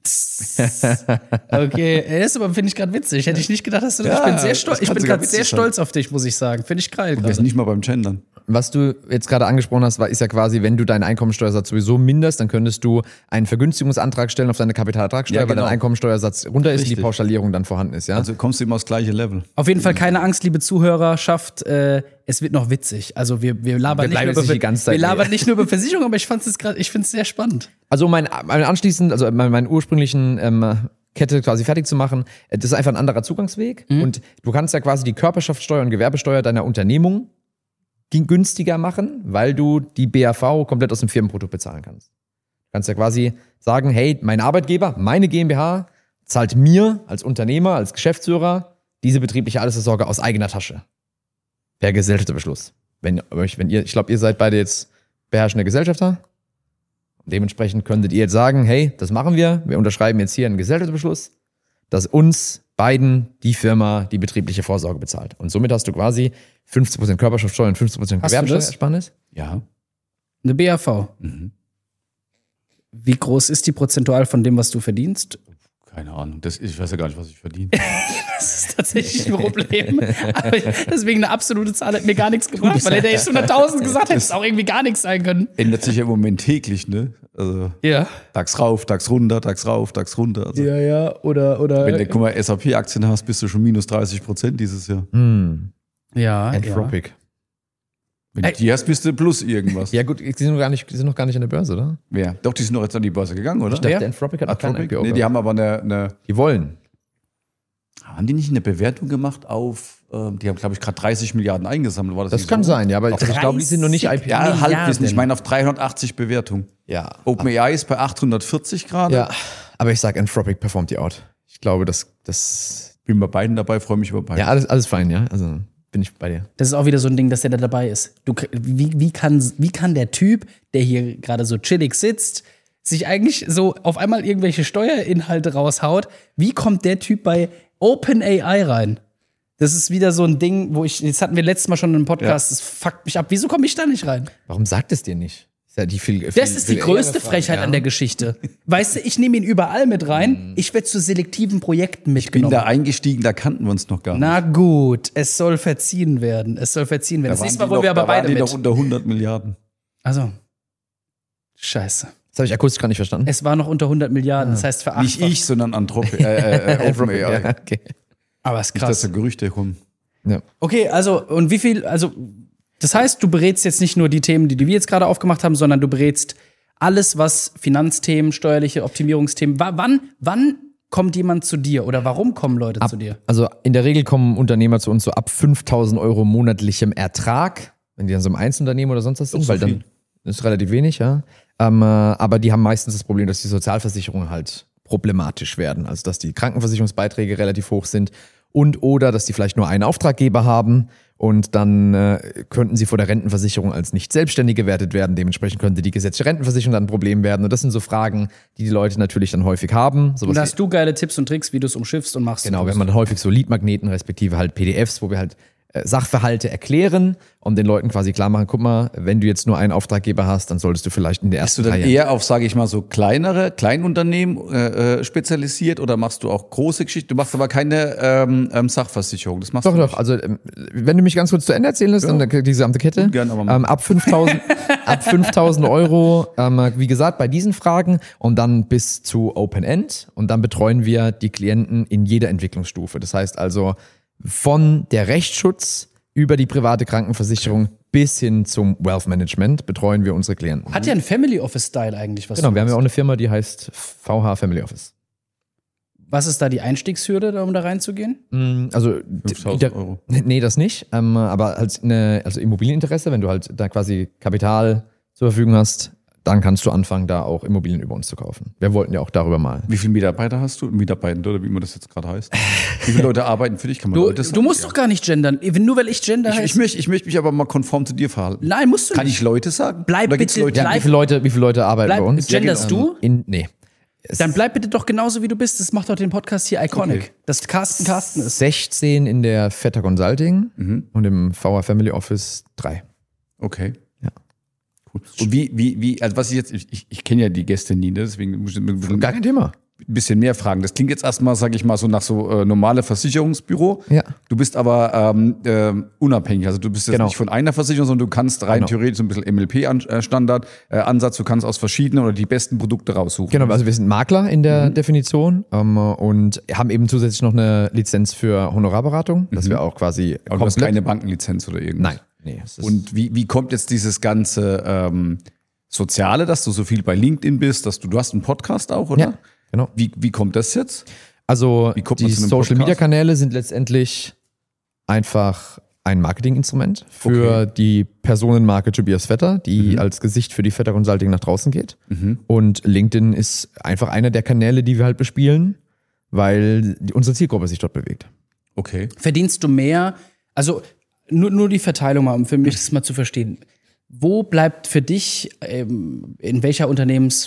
Okay, das ist aber, finde ich gerade witzig. Hätte ich nicht gedacht, dass du das. Ja, Ich bin sehr das stolz. kann Ich bin sogar gerade sehr witzig sein. stolz auf dich, muss ich sagen. Finde ich geil. Wir gerade. sind nicht mal beim Gendern. Was du jetzt gerade angesprochen hast, war, ist ja quasi, wenn du deinen Einkommensteuersatz sowieso minderst, dann könntest du einen Vergünstigungsantrag stellen auf deine Kapitalertragssteuer, Ja, weil genau. dein Einkommensteuersatz runter ist und die Richtig. Pauschalierung dann vorhanden ist, ja? Also kommst du immer aufs gleiche Level. Auf jeden Fall keine Angst, liebe Zuhörerschaft. Äh, es wird noch witzig. Also wir, wir labern, Wir nicht, bleiben nur jetzt über, nicht die ganze Zeit wir labern hier. nicht nur über Versicherung, aber ich fand es gerade, ich finde es sehr spannend. Also mein, mein anschließend, also mein, meinen ursprünglichen ähm, Kette quasi fertig zu machen, äh, das ist einfach ein anderer Zugangsweg. Und du kannst ja quasi die Körperschaftssteuer und Gewerbesteuer deiner Unternehmung ging- günstiger machen, weil du die B A V komplett aus dem Firmenbrutto bezahlen kannst. Du kannst ja quasi sagen, hey, mein Arbeitgeber, meine GmbH, zahlt mir als Unternehmer, als Geschäftsführer diese betriebliche Altersvorsorge aus eigener Tasche. Per Gesellschafterbeschluss. Wenn, euch- wenn ihr, ich glaube, ihr seid beide jetzt beherrschende Gesellschafter. Dementsprechend könntet ihr jetzt sagen, hey, das machen wir. Wir unterschreiben jetzt hier einen Gesellschafterbeschluss, dass uns beiden die Firma die betriebliche Vorsorge bezahlt. Und somit hast du quasi fünfzig Prozent Körperschaftssteuer und fünfzig Prozent Hast du das? Gewerbesteuerersparnis. Ja. Eine B A V. Mhm. Wie groß ist die prozentual von dem, was du verdienst? Keine Ahnung. Das, ich weiß ja gar nicht, was ich verdiene. Das ist tatsächlich ein Problem. Aber ich, deswegen eine absolute Zahl hat mir gar nichts gebracht, weil hätte ich hunderttausend gesagt, hätte es auch irgendwie gar nichts sein können. Ändert sich ja im Moment täglich, ne? Also Ja. DAX rauf, DAX runter, DAX rauf, DAX runter. Also, Ja, ja. Oder, oder. wenn du, guck mal, S A P-Aktien hast, bist du schon minus dreißig Prozent dieses Jahr. Hm. ja, ja. Anthropic. Wenn du Ey. die hast, bist du plus irgendwas. Ja. gut, die sind, noch gar nicht, die sind noch gar nicht an der Börse, oder? Wer? Doch, die sind doch jetzt an die Börse gegangen, oder? Ich dachte, Wer? Anthropic hat noch kein I Anthropic? P O. Nee, die haben aber eine, eine die wollen. haben die nicht eine Bewertung gemacht auf, ähm, die haben, glaube ich, gerade dreißig Milliarden eingesammelt. War das Das nicht kann so? sein, ja, aber ich glaube, die sind noch nicht I P O. Ja, Milliarden. Halbwissen. Ich meine auf dreihundertachtzig Bewertung. Ja. OpenAI ist bei achthundertvierzig gerade. Ja, aber ich sag, Anthropic performt die out. Ich glaube, das, das, Bin bei beiden dabei, freue mich über beide. ja, alles, alles fein, ja. Also bin ich bei dir. Das ist auch wieder so ein Ding, dass der da dabei ist. Du, wie, wie, kann, wie kann der Typ, der hier gerade so chillig sitzt, sich eigentlich so auf einmal irgendwelche Steuerinhalte raushaut? Wie kommt der Typ bei OpenAI rein? Das ist wieder so ein Ding, wo ich, das hatten wir letztes Mal schon im Podcast, das fuckt mich ab. Wieso komme ich da nicht rein? Warum sagt es dir nicht? Ist ja die viel, viel, Das ist die viel größte engere Frage, Frechheit ja. an der Geschichte. Weißt du, ich nehme ihn überall mit rein. Ich werde zu selektiven Projekten Bin mitgenommen. da eingestiegen, da kannten wir uns noch gar nicht. Na gut, es soll verziehen werden. Es soll verziehen werden. Da Das waren nächste Mal die wollen noch- wir aber da waren beide die mit. noch unter hundert Milliarden. Also, scheiße. Das habe ich akustisch gar nicht verstanden. Es war noch unter hundert Milliarden, das heißt verachtbar. Nicht ich, sondern Anthropic. Äh, äh, OpenAI. ja, okay. Aber es ist Nicht, dass krass. da Gerüchte kommen. Ja. Okay, also, und wie viel, also, das heißt, du berätst jetzt nicht nur die Themen, die wir jetzt gerade aufgemacht haben, sondern du berätst alles, was Finanzthemen, steuerliche Optimierungsthemen, wa- wann, wann kommt jemand zu dir oder warum kommen Leute zu dir? Also in der Regel kommen Unternehmer zu uns so ab fünftausend Euro monatlichem Ertrag, wenn die dann so im Einzelunternehmen oder sonst was sind, so weil dann viel. ist relativ wenig, ja. Ähm, äh, aber die haben meistens das Problem, dass die Sozialversicherungen halt problematisch werden. Also dass die Krankenversicherungsbeiträge relativ hoch sind und oder dass die vielleicht nur einen Auftraggeber haben und dann äh, könnten sie vor der Rentenversicherung als nicht selbstständig gewertet werden. Dementsprechend könnte die gesetzliche Rentenversicherung dann ein Problem werden. Und das sind so Fragen, die die Leute natürlich dann häufig haben. Sowas Und da wie- hast du geile Tipps und Tricks, wie du es umschiffst und machst. Genau, und wir haben dann häufig so Leadmagneten, respektive halt P D Fs, wo wir halt Sachverhalte erklären und den Leuten quasi klar machen, guck mal, wenn du jetzt nur einen Auftraggeber hast, dann solltest du vielleicht in der Bist ersten du dann drei eher auf, sage ich mal, so kleinere, Kleinunternehmen äh, spezialisiert oder machst du auch große Geschichten? Du machst aber keine ähm, ähm, Sachversicherung. Das machst Doch, du doch. nicht. Also, ähm, wenn du mich ganz kurz zu Ende erzählen lässt, Ja. dann die gesamte Kette. Gern, aber mal. ähm, ab fünftausend, ab fünftausend Euro, ähm, wie gesagt, bei diesen Fragen und dann bis zu Open End. Und dann betreuen wir die Klienten in jeder Entwicklungsstufe. Das heißt also, von der Rechtsschutz über die private Krankenversicherung bis hin zum Wealth Management betreuen wir unsere Klienten. Hat ja einen Family Office-Style eigentlich. Was Genau, du wir haben ja machst. auch eine Firma, die heißt V H Family Office. Was ist da die Einstiegshürde, um da reinzugehen? Mm, Also, fünftausend der- Euro. Nee, das nicht. Ähm, aber als eine, also Immobilieninteresse, wenn du halt da quasi Kapital zur Verfügung hast, dann kannst du anfangen, da auch Immobilien über uns zu kaufen. Wir wollten ja auch darüber mal. Wie viele Mitarbeiter hast du? Mitarbeitende oder wie immer das jetzt gerade heißt? Wie viele Leute arbeiten für dich? Kann man Du, Leute du sagen? musst doch gar nicht gendern. Nur weil ich gender Ich, heiße. ich, möchte, ich möchte mich aber mal konform zu dir verhalten. Nein, musst du Kann nicht. ich Leute sagen? Bleib Oder gibt's bitte- Leute, Ja, Bleib- wie viele Leute, wie viele Leute arbeiten Bleib- bei uns? genderst genau. du? In, nee. Es Dann bleib bitte doch genauso, wie du bist. Das macht doch den Podcast hier iconic. Okay. Dass Carsten Carsten ist. sechzehn in der Vetter Consulting und im V H Family Office drei. Okay. Ja. Gut. Und wie, wie, wie, also was ich jetzt, ich, ich, ich kenne ja die Gäste nie, ne? Deswegen muss ich ein bisschen, Gar kein Thema. bisschen mehr fragen. Das klingt jetzt erstmal, sage ich mal, so nach so äh, normale Versicherungsbüro. Ja. Du bist aber ähm, ähm, unabhängig. Also du bist jetzt Genau. nicht von einer Versicherung, sondern du kannst rein Genau. theoretisch so ein bisschen M L P-Standard, äh, Ansatz, du kannst aus verschiedenen oder die besten Produkte raussuchen. Genau, also wir sind Makler in der Mhm. Definition ähm, und haben eben zusätzlich noch eine Lizenz für Honorarberatung, dass wir auch quasi Aber du hast keine Bankenlizenz oder irgendwas. Nein. Nee, es ist Und wie, wie kommt jetzt dieses ganze ähm, Soziale, dass du so viel bei LinkedIn bist, dass du, du hast einen Podcast auch, oder? Ja, genau. Wie, wie kommt das jetzt? Also Wie kommt die man zu einem Social Media Podcast? Kanäle sind letztendlich einfach ein Marketinginstrument für Okay. die Personenmarke Tobias Vetter, die Mhm. als Gesicht für die Vetter Consulting nach draußen geht. Und LinkedIn ist einfach einer der Kanäle, die wir halt bespielen, weil die, unsere Zielgruppe sich dort bewegt. Okay. Verdienst du mehr? Also nur, nur die Verteilung mal, um für mich das mal zu verstehen. Wo bleibt für dich, ähm, in welcher Unternehmens,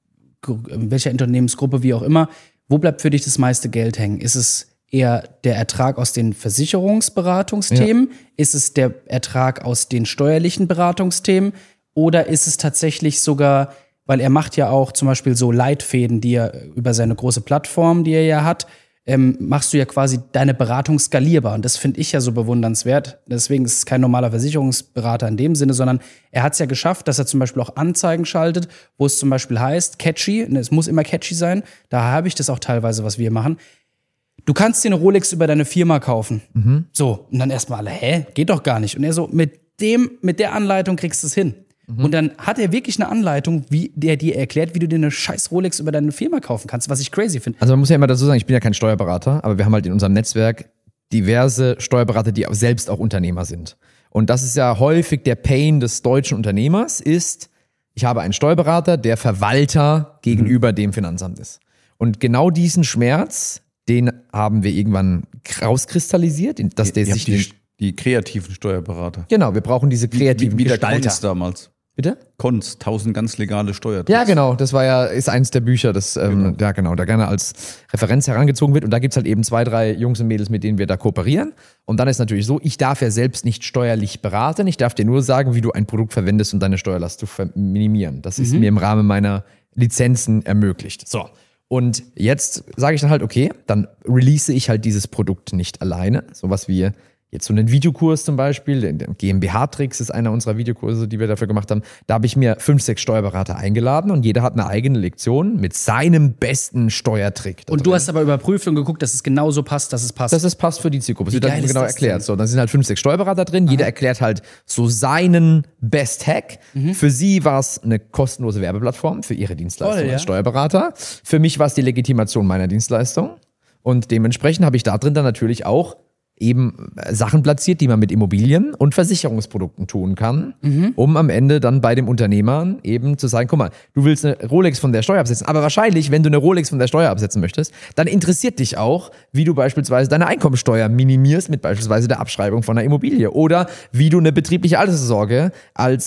in welcher Unternehmensgruppe, wie auch immer, wo bleibt für dich das meiste Geld hängen? Ist es eher der Ertrag aus den Versicherungsberatungsthemen? Ist es der Ertrag aus den steuerlichen Beratungsthemen? Oder ist es tatsächlich sogar, weil er macht ja auch zum Beispiel so Leitfäden, die er über seine große Plattform, die er ja hat, ähm, machst du ja quasi deine Beratung skalierbar. Und das finde ich ja so bewundernswert. Deswegen ist es kein normaler Versicherungsberater in dem Sinne, sondern er hat es ja geschafft, dass er zum Beispiel auch Anzeigen schaltet, wo es zum Beispiel heißt, catchy, und es muss immer catchy sein, da habe ich das auch teilweise, was wir machen. Du kannst dir eine Rolex über deine Firma kaufen. So, und dann erstmal alle, hä, geht doch gar nicht. Und er so, mit dem, mit der Anleitung kriegst du es hin. Und dann hat er wirklich eine Anleitung, wie der dir erklärt, wie du dir eine scheiß Rolex über deine Firma kaufen kannst, was ich crazy finde. Also man muss ja immer dazu sagen, ich bin ja kein Steuerberater, aber wir haben halt in unserem Netzwerk diverse Steuerberater, die auch selbst auch Unternehmer sind. Und das ist ja häufig der Pain des deutschen Unternehmers, ist, ich habe einen Steuerberater, der Verwalter gegenüber dem Finanzamt ist. Und genau diesen Schmerz, den haben wir irgendwann rauskristallisiert, dass der Ihr sich habt die, den, die kreativen Steuerberater. Genau, wir brauchen diese kreativen wie, wie der Gestalter. Konz damals. Bitte? Konz, tausend ganz legale Steuertricks. Ja, genau. Das war ja, ist eins der Bücher, das, ähm, ja, genau, da gerne als Referenz herangezogen wird. Und da gibt's halt eben zwei, drei Jungs und Mädels, mit denen wir da kooperieren. Und dann ist natürlich so, ich darf ja selbst nicht steuerlich beraten. Ich darf dir nur sagen, wie du ein Produkt verwendest, um deine Steuerlast zu ver- minimieren. Das ist mir im Rahmen meiner Lizenzen ermöglicht. So. Und jetzt sage ich dann halt, okay, dann release ich halt dieses Produkt nicht alleine. Sowas wie jetzt so einen Videokurs zum Beispiel, der G M B H-Tricks ist einer unserer Videokurse, die wir dafür gemacht haben. Da habe ich mir fünf, sechs Steuerberater eingeladen und jeder hat eine eigene Lektion mit seinem besten Steuertrick. da Und du drin. hast aber überprüft und geguckt, dass es genauso passt, dass es passt. Dass es passt für die Zielgruppe. Es wird geil dann ist genau das erklärt. denn? So, dann sind halt fünf, sechs Steuerberater drin. Jeder erklärt halt so seinen Best Hack. Mhm. Für sie war es eine kostenlose Werbeplattform für ihre Dienstleistung Toll, ja. als Steuerberater. Für mich war es die Legitimation meiner Dienstleistung. Und dementsprechend habe ich da drin dann natürlich auch eben Sachen platziert, die man mit Immobilien und Versicherungsprodukten tun kann, Mhm. um am Ende dann bei dem Unternehmer eben zu sagen, guck mal, du willst eine Rolex von der Steuer absetzen, aber wahrscheinlich, wenn du eine Rolex von der Steuer absetzen möchtest, dann interessiert dich auch, wie du beispielsweise deine Einkommensteuer minimierst mit beispielsweise der Abschreibung von einer Immobilie oder wie du eine betriebliche Altersvorsorge als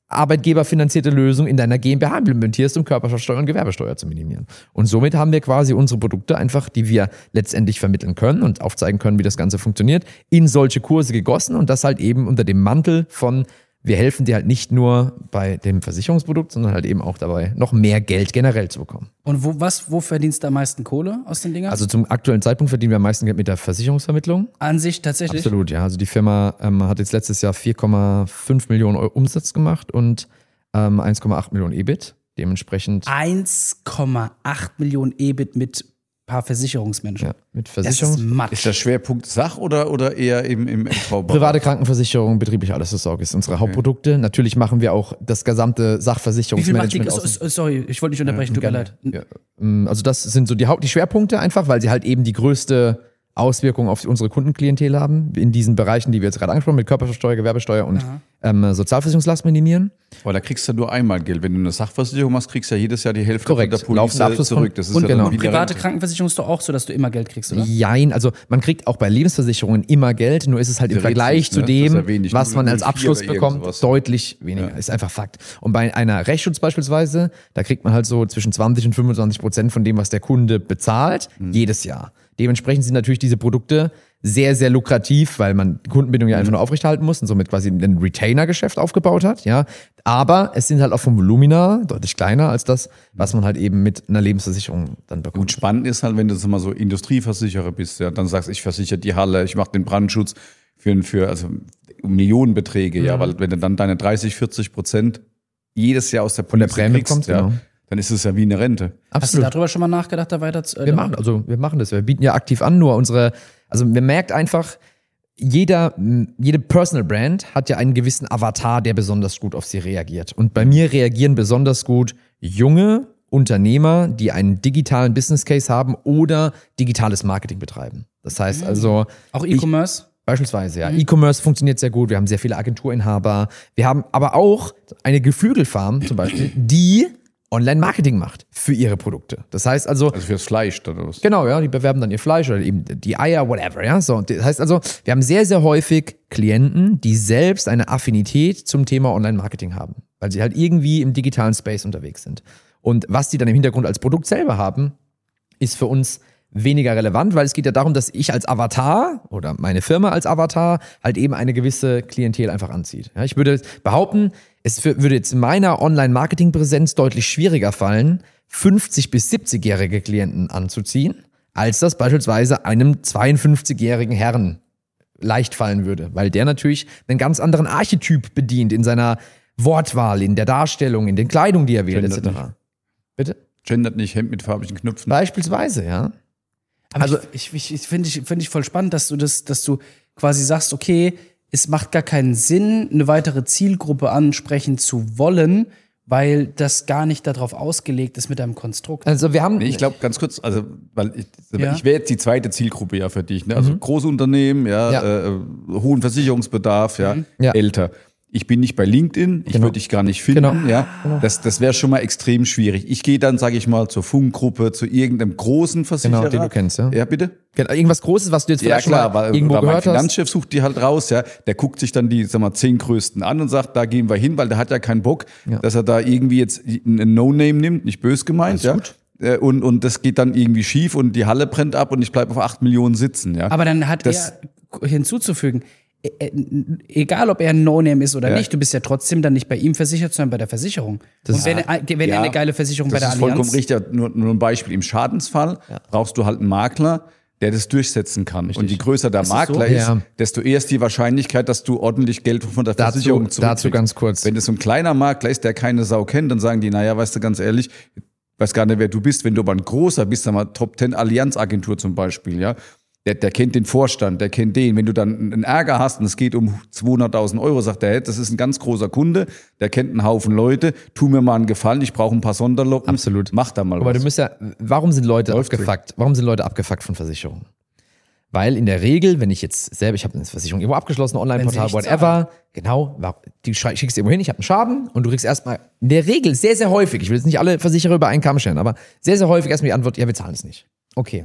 arbeitgeberfinanzierte Lösung in deiner GmbH implementierst, um Körperschaftsteuer und Gewerbesteuer zu minimieren. Und somit haben wir quasi unsere Produkte einfach, die wir letztendlich vermitteln können und aufzeigen können, wie das Ganze funktioniert, in solche Kurse gegossen und das halt eben unter dem Mantel von, wir helfen dir halt nicht nur bei dem Versicherungsprodukt, sondern halt eben auch dabei, noch mehr Geld generell zu bekommen. Und wo, was, wo verdienst du am meisten Kohle aus den Dingern? Also zum aktuellen Zeitpunkt verdienen wir am meisten Geld mit der Versicherungsvermittlung. An sich tatsächlich? Absolut, ja. Also die Firma ähm, hat jetzt letztes Jahr vier Komma fünf Millionen Euro Umsatz gemacht und ähm, eins Komma acht Millionen E B I T. Dementsprechend. eins Komma acht Millionen E B I T mit ein paar Versicherungsmenschen. Ja, mit Das Versicherung. ist Matsch. Ist der Schwerpunkt Sach oder, oder eher im, im L V-Bereich? Private Krankenversicherung, betriebliche Altersvorsorge ist unsere Hauptprodukte. Natürlich machen wir auch das gesamte Wie viel macht die? Sachversicherungsmanagement aus. So- Sorry, ich wollte nicht unterbrechen, tut mir leid. Ja, ähm, also das sind so die Haupt die Schwerpunkte einfach, weil sie halt eben die größte Auswirkung auf unsere Kundenklientel haben, in diesen Bereichen, die wir jetzt gerade angesprochen haben, mit Körperschaftsteuer, Gewerbesteueuer und ähm, Sozialversicherungslast minimieren. Aber da kriegst du nur einmal Geld. Wenn du eine Sachversicherung machst, kriegst du ja jedes Jahr die Hälfte Korrekt. von der Laufender Police Abschluss zurück. Das ist und ja genau. dann wie die Private Rente. Krankenversicherung ist doch auch so, dass du immer Geld kriegst, oder? Jein, also man kriegt auch bei Lebensversicherungen immer Geld, nur ist es halt im Direkt Vergleich nicht, zu ne? Das ist dem, ja wenig, was man null als Komma vier Abschluss oder bekommt, irgendwas. deutlich weniger. Ist einfach Fakt. Und bei einer Rechtsschutz beispielsweise, da kriegt man halt so zwischen zwanzig und fünfundzwanzig Prozent von dem, was der Kunde bezahlt, Mhm. jedes Jahr. Dementsprechend sind natürlich diese Produkte sehr, sehr lukrativ, weil man die Kundenbindung ja einfach nur aufrechterhalten muss und somit quasi ein Retainer-Geschäft aufgebaut hat, ja. Aber es sind halt auch vom Volumina deutlich kleiner als das, was man halt eben mit einer Lebensversicherung dann bekommt. Und spannend ist halt, wenn du so mal so Industrieversicherer bist, ja, dann sagst, ich versichere die Halle, ich mache den Brandschutz für, für also Millionenbeträge, ja, weil wenn du dann deine dreißig, vierzig Prozent jedes Jahr aus der Von der Police Prämie kriegst, bekommst, ja, genau. dann ist es ja wie eine Rente. Hast du darüber schon mal nachgedacht, da weiter zu. Äh, Wir machen, also wir machen das. Wir bieten ja aktiv an, nur unsere, also man merkt einfach, jeder, jede Personal Brand hat ja einen gewissen Avatar, der besonders gut auf sie reagiert. Und bei mir reagieren besonders gut junge Unternehmer, die einen digitalen Business Case haben oder digitales Marketing betreiben. Das heißt also. Auch E-Commerce? Beispielsweise, ja. E-Commerce funktioniert sehr gut. Wir haben sehr viele Agenturinhaber. Wir haben aber auch eine Geflügelfarm zum Beispiel, die Online-Marketing macht für ihre Produkte. Das heißt also, Also fürs Fleisch dann oder was? genau, ja, die bewerben dann ihr Fleisch oder eben die Eier, whatever, ja. So, das heißt also, wir haben sehr, sehr häufig Klienten, die selbst eine Affinität zum Thema Online-Marketing haben, weil sie halt irgendwie im digitalen Space unterwegs sind. Und was die dann im Hintergrund als Produkt selber haben, ist für uns weniger relevant, weil es geht ja darum, dass ich als Avatar oder meine Firma als Avatar halt eben eine gewisse Klientel einfach anzieht. Ja, ich würde behaupten, es für, würde jetzt in meiner Online-Marketing-Präsenz deutlich schwieriger fallen, fünfzig- bis siebzigjährige Klienten anzuziehen, als das beispielsweise einem zweiundfünfzigjährigen Herrn leicht fallen würde, weil der natürlich einen ganz anderen Archetyp bedient in seiner Wortwahl, in der Darstellung, in den Kleidung, die er wählt, Gendert et cetera. nicht. Bitte? Gendert nicht, Hemd mit farbigen Knöpfen. Beispielsweise, ja. Aber Also- ich, ich, ich finde ich, find ich voll spannend, dass du das, dass du quasi sagst, okay, es macht gar keinen Sinn, eine weitere Zielgruppe ansprechen zu wollen, weil das gar nicht darauf ausgelegt ist mit deinem Konstrukt. Also wir haben. Nee, ich glaube, ganz kurz, also, weil ich, Ja. ich wäre jetzt die zweite Zielgruppe ja für dich, ne? Also große Unternehmen, ja, Ja. Äh, hohen Versicherungsbedarf, ja, Ja. älter. Ich bin nicht bei LinkedIn, ich Genau. würde dich gar nicht finden, Genau. ja. Das, das wäre schon mal extrem schwierig. Ich gehe dann, sage ich mal, zur Funkgruppe, zu irgendeinem großen Versicherer. Genau, den du kennst, ja. Ja, bitte? Genau, irgendwas Großes, was du jetzt Ja, vielleicht klar, schon mal weil irgendwo weil mein gehört hast. Finanzchef sucht die halt raus, ja. Der guckt sich dann die, sag mal, zehn größten an und sagt, da gehen wir hin, weil der hat ja keinen Bock, Ja. dass er da irgendwie jetzt ein No-Name nimmt, nicht bös gemeint, ja. Äh, Und, und das geht dann irgendwie schief und die Halle brennt ab und ich bleibe auf acht Millionen sitzen, ja. Aber dann hat Das- er hinzuzufügen, e- e- egal ob er ein No-Name ist oder Ja. nicht, du bist ja trotzdem dann nicht bei ihm versichert, sondern bei der Versicherung. Und wenn, er, wenn er Ja, eine geile Versicherung bei das der ist vollkommen Allianz. richtig. Nur, nur ein Beispiel. Im Schadensfall brauchst du halt einen Makler, der das durchsetzen kann. Und je größer der Ist das Makler so? ist, Ja. desto eher ist die Wahrscheinlichkeit, dass du ordentlich Geld von der Dazu- Versicherung dazu zurückkriegst. ganz kurz. Wenn das so ein kleiner Makler ist, der keine Sau kennt, dann sagen die, naja, weißt du, ganz ehrlich, ich weiß gar nicht, wer du bist. Wenn du aber ein großer bist, sag mal, Top zehn Allianzagentur zum Beispiel, ja, der, der kennt den Vorstand, der kennt den. Wenn du dann einen Ärger hast und es geht um zweihunderttausend Euro, sagt der, hey, das ist ein ganz großer Kunde, der kennt einen Haufen Leute, tu mir mal einen Gefallen, ich brauche ein paar Sonderlocken. Absolut. Mach da mal Aber was. du musst ja, warum sind Leute Läuft abgefuckt? Warum sind Leute abgefuckt von Versicherungen? Weil in der Regel, wenn ich jetzt selber, ich habe eine Versicherung irgendwo abgeschlossen, Online-Portal, Wenn sie nicht whatever, genau, wa- die schrei- schickst du irgendwo hin, ich habe einen Schaden und du kriegst erstmal, in der Regel, sehr, sehr häufig, ich will jetzt nicht alle Versicherer über einen Kamm stellen, aber sehr, sehr häufig erstmal die Antwort, ja, wir zahlen es nicht. Okay.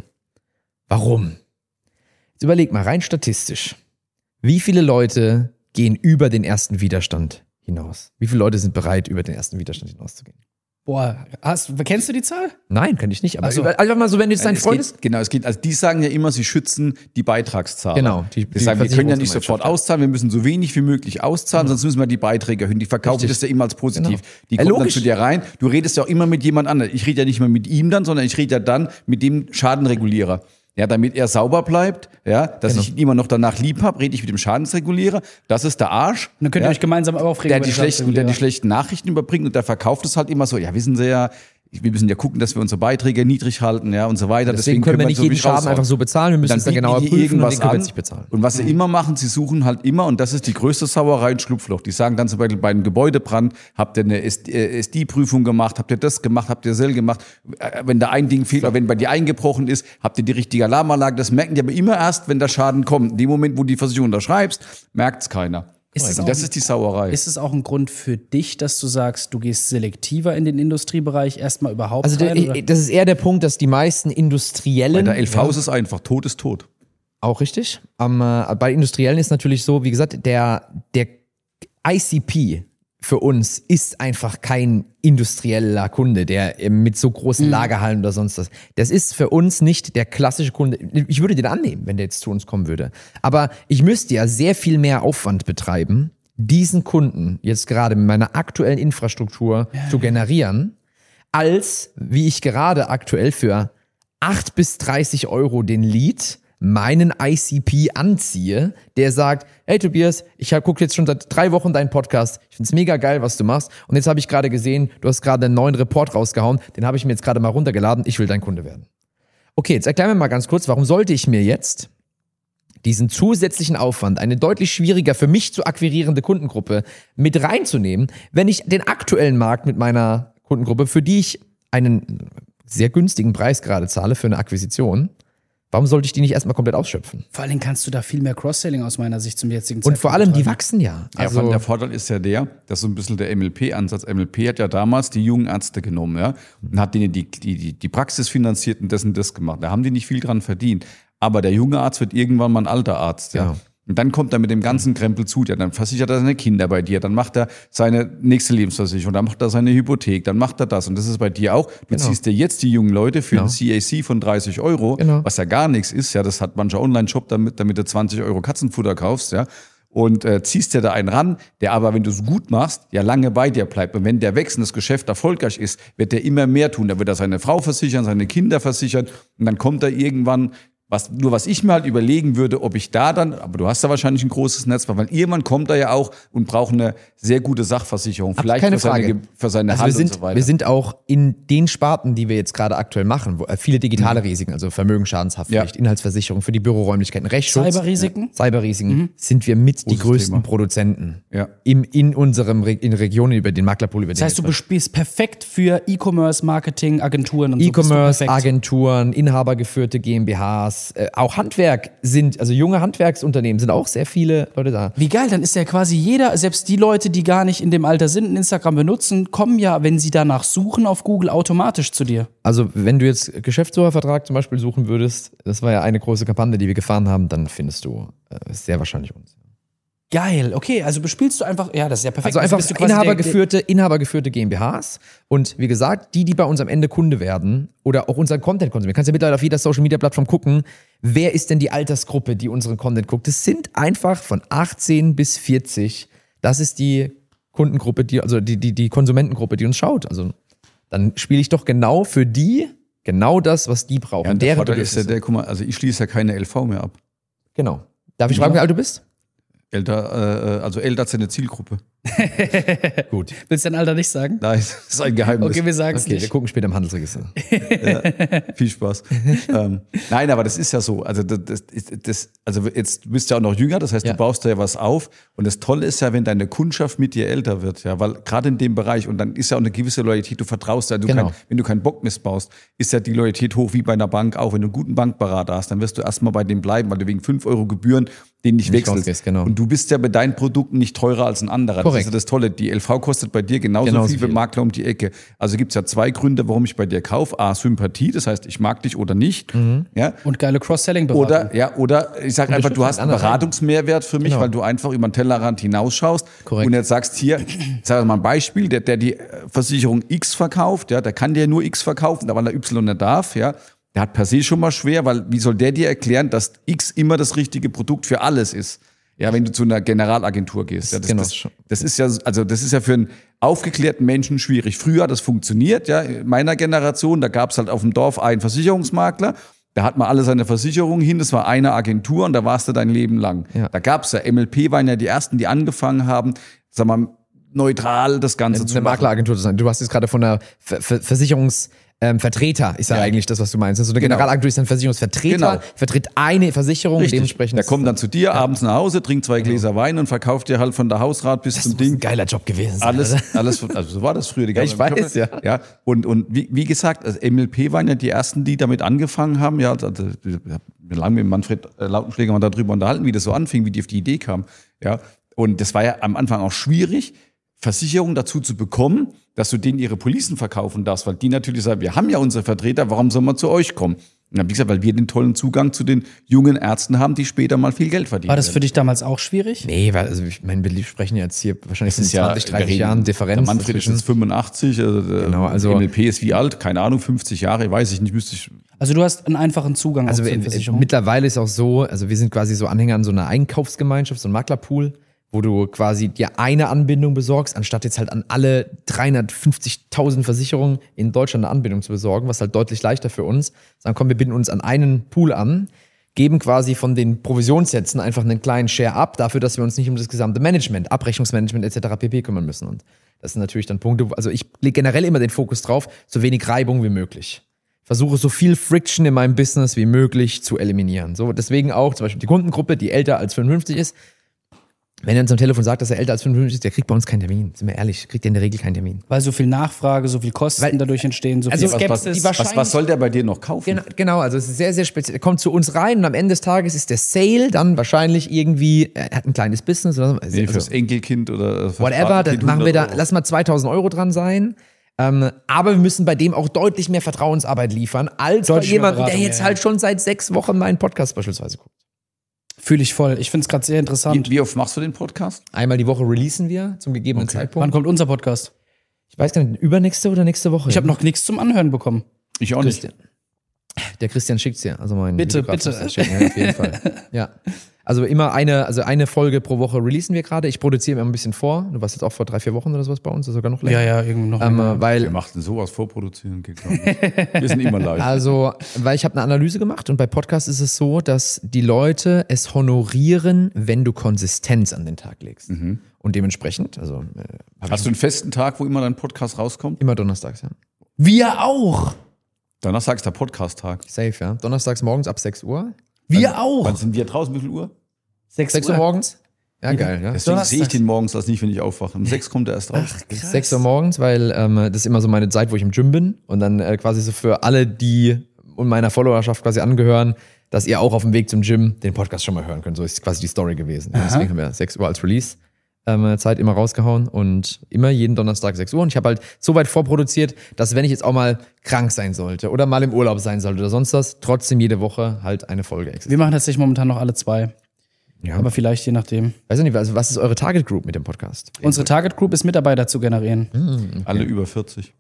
Warum? Jetzt überleg mal rein statistisch, wie viele Leute gehen über den ersten Widerstand hinaus? Wie viele Leute sind bereit, über den ersten Widerstand hinauszugehen? Boah, hast, kennst du die Zahl? Nein, kann ich nicht. Aber Also- über, einfach mal so, wenn jetzt dein Es Freund geht, ist. genau, es geht, also die sagen ja immer, sie schützen die Beitragszahler. Genau, die- Die, die sagen, wir können ja nicht Versicherungsgemeinschaft, sofort ja. auszahlen, wir müssen so wenig wie möglich auszahlen, sonst müssen wir die Beiträge erhöhen. Die verkaufen Richtig. das ja immer als positiv. Genau. Die Ja, kommen dann logisch. zu dir rein, du redest ja auch immer mit jemand anderem. Ich rede ja nicht mehr mit ihm dann, sondern ich rede ja dann mit dem Schadenregulierer. Ja, damit er sauber bleibt, ja, dass Genau. ich ihn immer noch danach lieb habe, rede ich mit dem Schadensregulierer. Das ist der Arsch. Und dann könnt ihr ja, euch gemeinsam aufregen. der über die den schlechten, der die Staatsregulierer. schlechten Nachrichten überbringt und der verkauft es halt immer so. Ja, wissen Sie ja, wir müssen ja gucken, dass wir unsere Beiträge niedrig halten, ja, und so weiter. Deswegen können wir nicht so jeden viel Schaden raushauen. einfach so bezahlen. Wir müssen Dann es dann bieten genauer die dir prüfen und irgendwas den können wir an. jetzt nicht bezahlen. Und was sie immer machen, sie suchen halt immer, und das ist die größte Sauerei und Schlupfloch. Die sagen dann zum Beispiel bei einem Gebäudebrand, habt ihr eine S D-Prüfung gemacht, habt ihr das gemacht, habt ihr Sel gemacht. Äh, Wenn da ein Ding fehlt oder wenn bei dir eingebrochen ist, habt ihr die richtige Alarmanlage. Das merken die aber immer erst, wenn der Schaden kommt. In dem Moment, wo die Versicherung unterschreibst, merkt's keiner. Ist es Und auch- das ist die Sauerei. Ist es auch ein Grund für dich, dass du sagst, du gehst selektiver in den Industriebereich erstmal überhaupt Also rein? der, oder? das ist eher der Punkt, dass die meisten Bei Industriellen. der L V ist es einfach, Tod ist tot. Auch richtig. Am, äh, bei Industriellen ist natürlich so, wie gesagt, der, der I C P für uns ist einfach kein industrieller Kunde, der äh, mit so großen Lagerhallen oder sonst was. Das ist für uns nicht der klassische Kunde. Ich würde den annehmen, wenn der jetzt zu uns kommen würde. Aber ich müsste ja sehr viel mehr Aufwand betreiben, diesen Kunden jetzt gerade mit meiner aktuellen Infrastruktur zu generieren, als wie ich gerade aktuell für acht bis dreißig Euro den Lead meinen I C P anziehe, der sagt, hey Tobias, ich gucke jetzt schon seit drei Wochen deinen Podcast, ich find's mega geil, was du machst, und jetzt habe ich gerade gesehen, du hast gerade einen neuen Report rausgehauen, den habe ich mir jetzt gerade mal runtergeladen, ich will dein Kunde werden. Okay, jetzt erklär mir mal ganz kurz, warum sollte ich mir jetzt diesen zusätzlichen Aufwand, eine deutlich schwieriger für mich zu akquirierende Kundengruppe mit reinzunehmen, wenn ich den aktuellen Markt mit meiner Kundengruppe, für die ich einen sehr günstigen Preis gerade zahle für eine Akquisition, warum sollte ich die nicht erstmal komplett ausschöpfen? Vor allen Dingen kannst du da viel mehr Cross-Selling aus meiner Sicht zum jetzigen Und Zeitpunkt vor allem, die betreiben. wachsen ja. Ja, Also, also, der Vorteil ist ja der, das ist so ein bisschen der M L P-Ansatz. M L P hat ja damals die jungen Ärzte genommen, ja, und hat denen die, die, die, die Praxis finanziert und das und das gemacht. Da haben die nicht viel dran verdient. Aber der junge Arzt wird irgendwann mal ein alter Arzt, ja. Ja. Und dann kommt er mit dem ganzen Krempel zu dir, dann versichert er seine Kinder bei dir, dann macht er seine nächste Lebensversicherung, dann macht er seine Hypothek, dann macht er das. Und das ist bei dir auch. Du Genau. ziehst dir jetzt die jungen Leute für Genau. ein C A C von dreißig Euro, Genau. was ja gar nichts ist, ja. Das hat mancher Online-Shop, damit, damit du zwanzig Euro Katzenfutter kaufst, ja. Und äh, ziehst dir da einen ran, der aber, wenn du es gut machst, ja lange bei dir bleibt. Und wenn der wächst und das Geschäft erfolgreich ist, wird der immer mehr tun. Da wird er seine Frau versichern, seine Kinder versichern. Und dann kommt er irgendwann, was, nur was ich mir halt überlegen würde, ob ich da dann, aber du hast da wahrscheinlich ein großes Netzwerk, weil irgendwann kommt er ja auch und braucht eine sehr gute Sachversicherung. Vielleicht keine für seine, Frage. Ge- für seine also wir Hand sind, und so weiter. wir sind auch in den Sparten, die wir jetzt gerade aktuell machen, wo, äh, viele digitale Risiken, also Vermögensschadenshaftpflicht, Ja. Inhaltsversicherung für die Büroräumlichkeiten, Rechtsschutz, Cyberrisiken? Cyberrisiken, sind wir mit die Großes größten Thema. Produzenten Ja. im, in unserem Re in Regionen über den Maklerpool. Über Das heißt, du bespielst perfekt für E-Commerce, Marketing, Agenturen und so. bist du E-Commerce, perfekt. Agenturen, inhabergeführte GmbHs, äh, auch Handwerk sind, also junge Handwerksunternehmen sind auch sehr viele Leute da. Wie geil, dann ist ja quasi jeder, selbst die Leute, die gar nicht in dem Alter sind und Instagram benutzen, kommen ja, wenn sie danach suchen, auf Google automatisch zu dir. Also wenn du jetzt Geschäftsführervertrag zum Beispiel suchen würdest, das war ja eine große Kampagne, die wir gefahren haben, dann findest du äh, sehr wahrscheinlich uns. Geil, okay, also bespielst du einfach, ja, das ist ja perfekt. Also einfach bist du quasi der- inhabergeführte, inhabergeführte GmbHs und wie gesagt, die, die bei uns am Ende Kunde werden oder auch unseren Content konsumieren. Du kannst ja mittlerweile auf jeder Social-Media-Plattform gucken, wer ist denn die Altersgruppe, die unseren Content guckt. Das sind einfach von achtzehn bis vierzig. Das ist die Kundengruppe, die, also die, die, die Konsumentengruppe, die uns schaut. Also dann spiele ich doch genau für die genau das, was die brauchen. Ja, und der Deren Vorteil ist ja Bedürfnisse. der, guck mal, also ich schließe ja keine L V mehr ab. Genau. Darf ich fragen, wie alt du bist? Älter, äh, also älter als eine Zielgruppe. Gut. Willst du dein Alter nicht sagen? Nein, das ist ein Geheimnis. Okay, wir sagen es Okay, wir nicht. gucken später im Handelsregister. Viel Spaß. ähm, nein, aber das ist ja so. Also das, das, ist- das, also jetzt du bist ja auch noch jünger, das heißt, Ja. du baust da ja was auf. Und das Tolle ist ja, wenn deine Kundschaft mit dir älter wird, ja, weil gerade in dem Bereich und dann ist ja auch eine gewisse Loyalität. Du vertraust ja, du Genau. kein, wenn du keinen Bock missbaust, ist ja die Loyalität hoch wie bei einer Bank auch. Wenn du einen guten Bankberater hast, dann wirst du erstmal bei dem bleiben, weil du wegen fünf Euro Gebühren den nicht, Nicht wechselst. rausgehst, genau. Und du bist ja bei deinen Produkten nicht teurer als ein anderer. Das ist ja das Tolle. Die L V kostet bei dir genauso, Genauso viel wie viel. Makler um die Ecke. Also gibt es ja zwei Gründe, warum ich bei dir kaufe. A, Sympathie, das heißt, ich mag dich oder nicht. Mhm. Ja. Und geile Cross-Selling-Beratung. Oder, ja, oder ich sage einfach, du hast einen andere. Beratungsmehrwert für mich, Genau. weil du einfach über den Tellerrand hinausschaust. Korrekt. Und jetzt sagst hier, sag mal ein Beispiel, der, der die Versicherung X verkauft, ja, der kann dir nur X verkaufen, weil er Y nicht darf, ja. Der hat per se schon mal schwer, weil wie soll der dir erklären, dass X immer das richtige Produkt für alles ist? Ja, wenn du zu einer Generalagentur gehst. Ja, das, Genau. das, das ist ja, also das ist ja für einen aufgeklärten Menschen schwierig. Früher hat das funktioniert, ja, in meiner Generation, da gab es halt auf dem Dorf einen Versicherungsmakler, da hat man alle seine Versicherungen hin, das war eine Agentur und da warst du dein Leben lang. Ja. Da gab es ja, M L P waren ja die ersten, die angefangen haben, sag mal, neutral das Ganze zu eine machen. Makleragentur zu sein. Du hast jetzt gerade von einer Ver Ver Versicherungs- ähm, Vertreter, ist ja, Ja. eigentlich das, was du meinst. Also eine Genau. Generalagentur ist ein Versicherungsvertreter, Genau. vertritt eine Versicherung, Richtig. dementsprechend. Der kommt dann zu dir abends nach Hause, trinkt zwei Gläser Wein und verkauft dir halt von der Hausrat bis das zum muss ein Ding geiler Job gewesen sein. alles, oder? alles, also so war das früher. Die Ja, ich ganze- weiß, ja. ja. Und, und wie, wie gesagt, also M L P waren ja die ersten, die damit angefangen haben. Ja, also, wir haben lange mit Manfred äh, Lautenschläger mal darüber unterhalten, wie das so anfing, wie die auf die Idee kam. Ja. Und das war ja am Anfang auch schwierig, Versicherungen dazu zu bekommen, dass du denen ihre Policen verkaufen darfst, weil die natürlich sagen, wir haben ja unsere Vertreter, warum soll man zu euch kommen? Und dann hab ich gesagt, weil wir den tollen Zugang zu den jungen Ärzten haben, die später mal viel Geld verdienen. War das für werden. dich damals auch schwierig? Nee, weil, also ich meine, wir sprechen jetzt hier wahrscheinlich Das sind zwanzig, dreißig Jahren Differenz. Der Manfred ist dazwischen. jetzt fünfundachtzig, also der Genau, also- M L P ist wie alt? Keine Ahnung, fünfzig Jahre, weiß ich nicht, müsste ich. Also du hast einen einfachen Zugang Also auch zu wir, den Versicherungen. mittlerweile ist auch so, also wir sind quasi so Anhänger an so einer Einkaufsgemeinschaft, so ein Maklerpool, wo du quasi dir eine Anbindung besorgst, anstatt jetzt halt an alle dreihundertfünfzigtausend Versicherungen in Deutschland eine Anbindung zu besorgen, was halt deutlich leichter für uns. Sagen, komm, wir binden uns an einen Pool an, geben quasi von den Provisionssätzen einfach einen kleinen Share ab, dafür, dass wir uns nicht um das gesamte Management, Abrechnungsmanagement et cetera pp. Kümmern müssen. Und das sind natürlich dann Punkte, also ich lege generell immer den Fokus drauf, so wenig Reibung wie möglich. Versuche so viel Friction in meinem Business wie möglich zu eliminieren. So, deswegen auch zum Beispiel die Kundengruppe, die älter als fünfundfünfzig ist. Wenn er uns am Telefon sagt, dass er älter als fünfundfünfzig ist, der kriegt bei uns keinen Termin. Sind wir ehrlich, kriegt der in der Regel keinen Termin. Weil so viel Nachfrage, so viel Kosten Weil- dadurch entstehen, so Also viel was- Skepsis. die Was, Wahrscheinlich- was soll der bei dir noch kaufen? Genau, genau, also es ist sehr, sehr speziell. Er kommt zu uns rein und am Ende des Tages ist der Sale dann wahrscheinlich irgendwie, er hat ein kleines Business oder so. Also, Nee, fürs Enkelkind oder fürs whatever, dann Patenkind machen wir da, hundert Euro. lass mal zweitausend Euro dran sein. Ähm, aber wir müssen bei dem auch deutlich mehr Vertrauensarbeit liefern, als bei Deutlich mehr jemandem, der Beratung, jetzt ja, halt ja. schon seit sechs Wochen meinen Podcast beispielsweise guckt. Fühle ich voll. Ich finde es gerade sehr interessant. Wie, wie oft machst du den Podcast? Einmal die Woche releasen wir zum gegebenen Okay. Zeitpunkt. Wann kommt unser Podcast? Ich weiß gar nicht, übernächste oder nächste Woche? Ich habe noch nichts zum Anhören bekommen. Ich auch nicht. Christian. Der Christian schickt's dir, also mein Bitte, Videograf bitte. muss das schicken, ja, auf jeden Fall. Ja. Also immer eine, also eine Folge pro Woche releasen wir gerade. Ich produziere immer ein bisschen vor. Du warst jetzt auch vor drei, vier Wochen oder sowas bei uns, oder sogar noch länger. Ja, ja, irgendwo noch. Ähm, länger. Wer weil, macht denn sowas vorproduzieren? Geht gar nicht. Wir sind immer live. also, weil ich habe eine Analyse gemacht und bei Podcasts ist es so, dass die Leute es honorieren, wenn du Konsistenz an den Tag legst. Und dementsprechend, also äh, hab Hast du einen festen Tag, wo immer dein Podcast rauskommt? immer donnerstags, ja. Wir auch. Donnerstag ist der Podcast-Tag. Safe, ja. Donnerstags morgens ab sechs Uhr. Wir auch. Wann sind wir draußen? Wie viel Uhr? sechs sechs Uhr morgens? Ja, geil, ja. Deswegen Donnerstag. sehe ich den morgens als nicht, wenn ich aufwache. Um sechs kommt er erst raus. Krass. sechs Uhr morgens, weil ähm, das ist immer so meine Zeit, wo ich im Gym bin und dann äh, quasi so für alle, die und meiner Followerschaft quasi angehören, dass ihr auch auf dem Weg zum Gym den Podcast schon mal hören könnt. So ist quasi die Story gewesen. Ja, deswegen haben wir sechs Uhr als Release ähm, Zeit immer rausgehauen und immer jeden Donnerstag sechs Uhr. Und ich habe halt so weit vorproduziert, dass wenn ich jetzt auch mal krank sein sollte oder mal im Urlaub sein sollte oder sonst was, trotzdem jede Woche halt eine Folge existiert. Wir machen tatsächlich momentan noch alle zwei. Ja. Aber vielleicht je nachdem. Weiß ich nicht, also was ist eure Target Group mit dem Podcast? Unsere Target Group ist Mitarbeiter zu generieren. Alle über vierzig.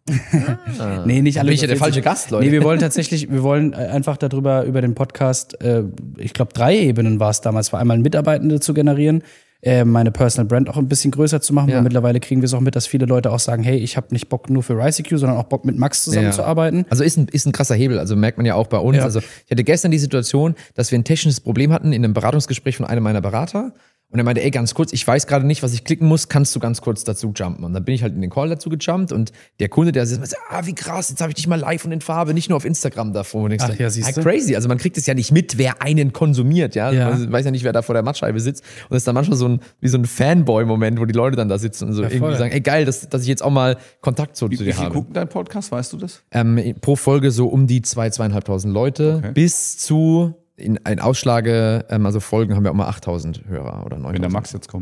Nee, nicht alle. bin ich ja über der falsche vierzig. Gast, Leute. Nee, wir wollen tatsächlich, wir wollen äh, einfach darüber, über den Podcast, äh, ich glaube, drei Ebenen war es damals. War einmal Mitarbeitende zu generieren, äh, meine Personal Brand auch ein bisschen größer zu machen. Ja. Weil mittlerweile kriegen wir es auch mit, dass viele Leute auch sagen, hey, ich habe nicht Bock nur für RiceQ, sondern auch Bock mit Max zusammenzuarbeiten. Also ist ein, ist ein krasser Hebel, also merkt man ja auch bei uns. Ja. Also ich hatte gestern die Situation, dass wir ein technisches Problem hatten in einem Beratungsgespräch von einem meiner Berater. Und er meinte, ey, ganz kurz, ich weiß gerade nicht, was ich klicken muss, kannst du ganz kurz dazu jumpen? Und dann bin ich halt in den Call dazu gejumpt und der Kunde, der sagt, ah, wie krass, jetzt habe ich dich mal live und in Farbe, nicht nur auf Instagram davor. Und ich Ach sag, ja, siehst du? crazy, also man kriegt es ja nicht mit, wer einen konsumiert, ja. Ja. Man weiß ja nicht, wer da vor der Mattscheibe sitzt. Und das ist dann manchmal so ein, wie so ein Fanboy-Moment, wo die Leute dann da sitzen und so Ja, irgendwie voll. sagen, ey, geil, dass, dass ich jetzt auch mal Kontakt zu, Wie, zu wie dir viel habe. gucken dein Podcast? Weißt du das? Ähm, pro Folge so um die zwei, zweieinhalbtausend Leute Okay. bis zu in ein Ausschlage, ähm, also Folgen haben wir auch mal achttausend Hörer oder neuntausend. Wenn der Max jetzt kommt.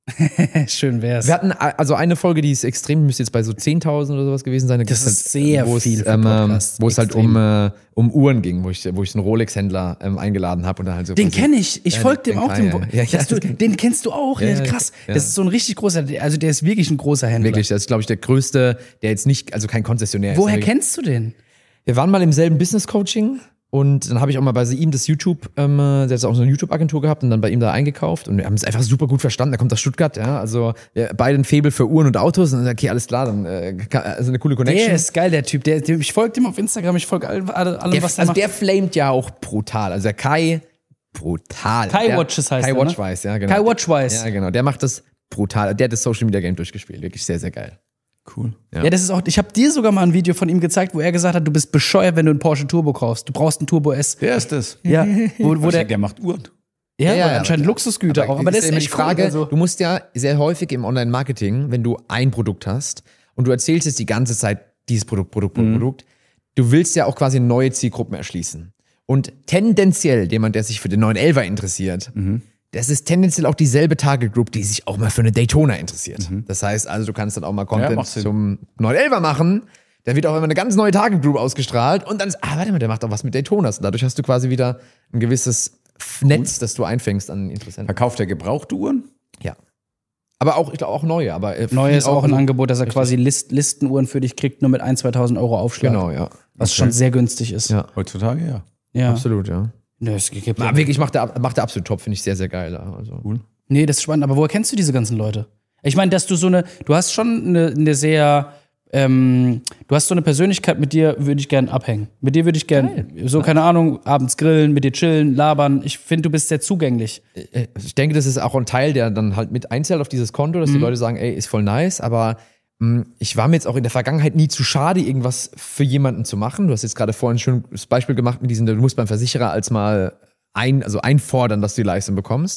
Schön wär's. Wir hatten also eine Folge, die ist extrem, müsste jetzt bei so zehntausend oder sowas gewesen sein. Das ist sehr wo es, viel für ähm, Podcast. Wo es halt Extrem. um, äh, um Uhren ging, wo ich, wo ich einen Rolex-Händler ähm, eingeladen habe und dann halt so. Den quasi- kenne ich. Ich Ja, folge den- dem auch. den Dem, kann ich, ja. Ja, ja, dass du, das kenn- den kennst du auch. Ja, Ja, ja, krass. ja. Das ist so ein richtig großer, also der ist wirklich ein großer Händler. Wirklich, das ist, glaube ich, der größte, der jetzt nicht, also kein Konzessionär Woher ist. kennst du den? Wir waren mal im selben Business-Coaching und dann habe ich auch mal bei ihm das YouTube, ähm, der hat auch so eine YouTube-Agentur gehabt und dann bei ihm da eingekauft und wir haben es einfach super gut verstanden. Der kommt aus Stuttgart, ja, also wir beide ein Faible für Uhren und Autos und dann, okay, alles klar, dann äh, kann, also eine coole Connection. Der ist geil, der Typ. Der, der, ich folge dem auf Instagram, ich folge allem, allem Der, was er also macht. der flamet ja auch brutal. Also der Kai, brutal. Kai der, Watches heißt Kai der, ne? Watchwise, ja, genau. Kai Watchwise. Ja, genau. Der macht das brutal. Der hat das Social Media Game durchgespielt. Wirklich sehr, sehr geil. Cool. Ja. Ja, das ist auch, ich habe dir sogar mal ein Video von ihm gezeigt, wo er gesagt hat, du bist bescheuert, wenn du einen Porsche Turbo kaufst. Du brauchst einen Turbo S. Wer ist das? Ja, wo, wo Ich der, denke, der macht Uhren. ja, Ja, ja, oder anscheinend aber- Luxusgüter auch. Aber das ist immer echt die Frage, cool, also. du musst ja sehr häufig im Online-Marketing, wenn du ein Produkt hast und du erzählst jetzt die ganze Zeit dieses Produkt, Produkt, Produkt, Mhm. Produkt, du willst ja auch quasi neue Zielgruppen erschließen. Und tendenziell jemand, der sich für den neun elfer interessiert, Mhm. das ist tendenziell auch dieselbe Target Group, die sich auch mal für eine Daytona interessiert. Das heißt also, du kannst dann auch mal Ja, Content macht Sinn. zum neun elfer machen. Da wird auch immer eine ganz neue Target Group ausgestrahlt und dann ist, ah, warte mal, der macht auch was mit Daytonas. Und dadurch hast du quasi wieder ein gewisses Netz, das du einfängst an Interessenten. Verkauft er gebrauchte Uhren? Ja. Aber auch, ich glaube, auch neue. Aber äh, Neu viel ist auch ein Angebot, dass er quasi List, Listenuhren für dich kriegt, nur mit ein, zweitausend Euro Aufschlag. Genau, ja. Was schon sehr günstig ist. Ja. Heutzutage, ja. Ja. Absolut, ja. Nee, es gibt Aber wirklich macht der, macht der absolut top, finde ich sehr, sehr geil. Also. Cool. Nee, das ist spannend. Aber woher kennst du diese ganzen Leute? Ich meine, dass du so eine, du hast schon eine, eine sehr, ähm, du hast so eine Persönlichkeit, mit dir würde ich gern abhängen. Mit dir würde ich gern, so, keine Ahnung, abends grillen, mit dir chillen, labern. Ich finde, du bist sehr zugänglich. Äh, Ich denke, das ist auch ein Teil, der dann halt mit einzahlt auf dieses Konto, dass die Leute sagen, ey, ist voll nice, aber mh, ich war mir jetzt auch in der Vergangenheit nie zu schade, irgendwas für jemanden zu machen. Du hast jetzt gerade vorhin schon das Beispiel gemacht mit diesem, du musst beim Versicherer als mal ein, also einfordern, dass du die Leistung bekommst.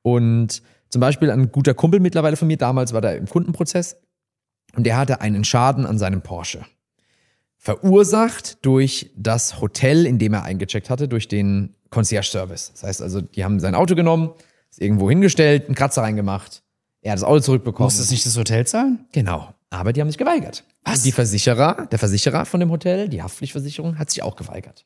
Und zum Beispiel ein guter Kumpel mittlerweile von mir, damals war der im Kundenprozess und der hatte einen Schaden an seinem Porsche. Verursacht durch das Hotel, in dem er eingecheckt hatte, durch den Concierge-Service. Das heißt also, die haben sein Auto genommen, ist irgendwo hingestellt, einen Kratzer reingemacht, er hat das Auto zurückbekommen. Muss das nicht das Hotel zahlen? Genau. Aber die haben sich geweigert. Was? Und die Versicherer, der Versicherer von dem Hotel, die Haftpflichtversicherung, hat sich auch geweigert.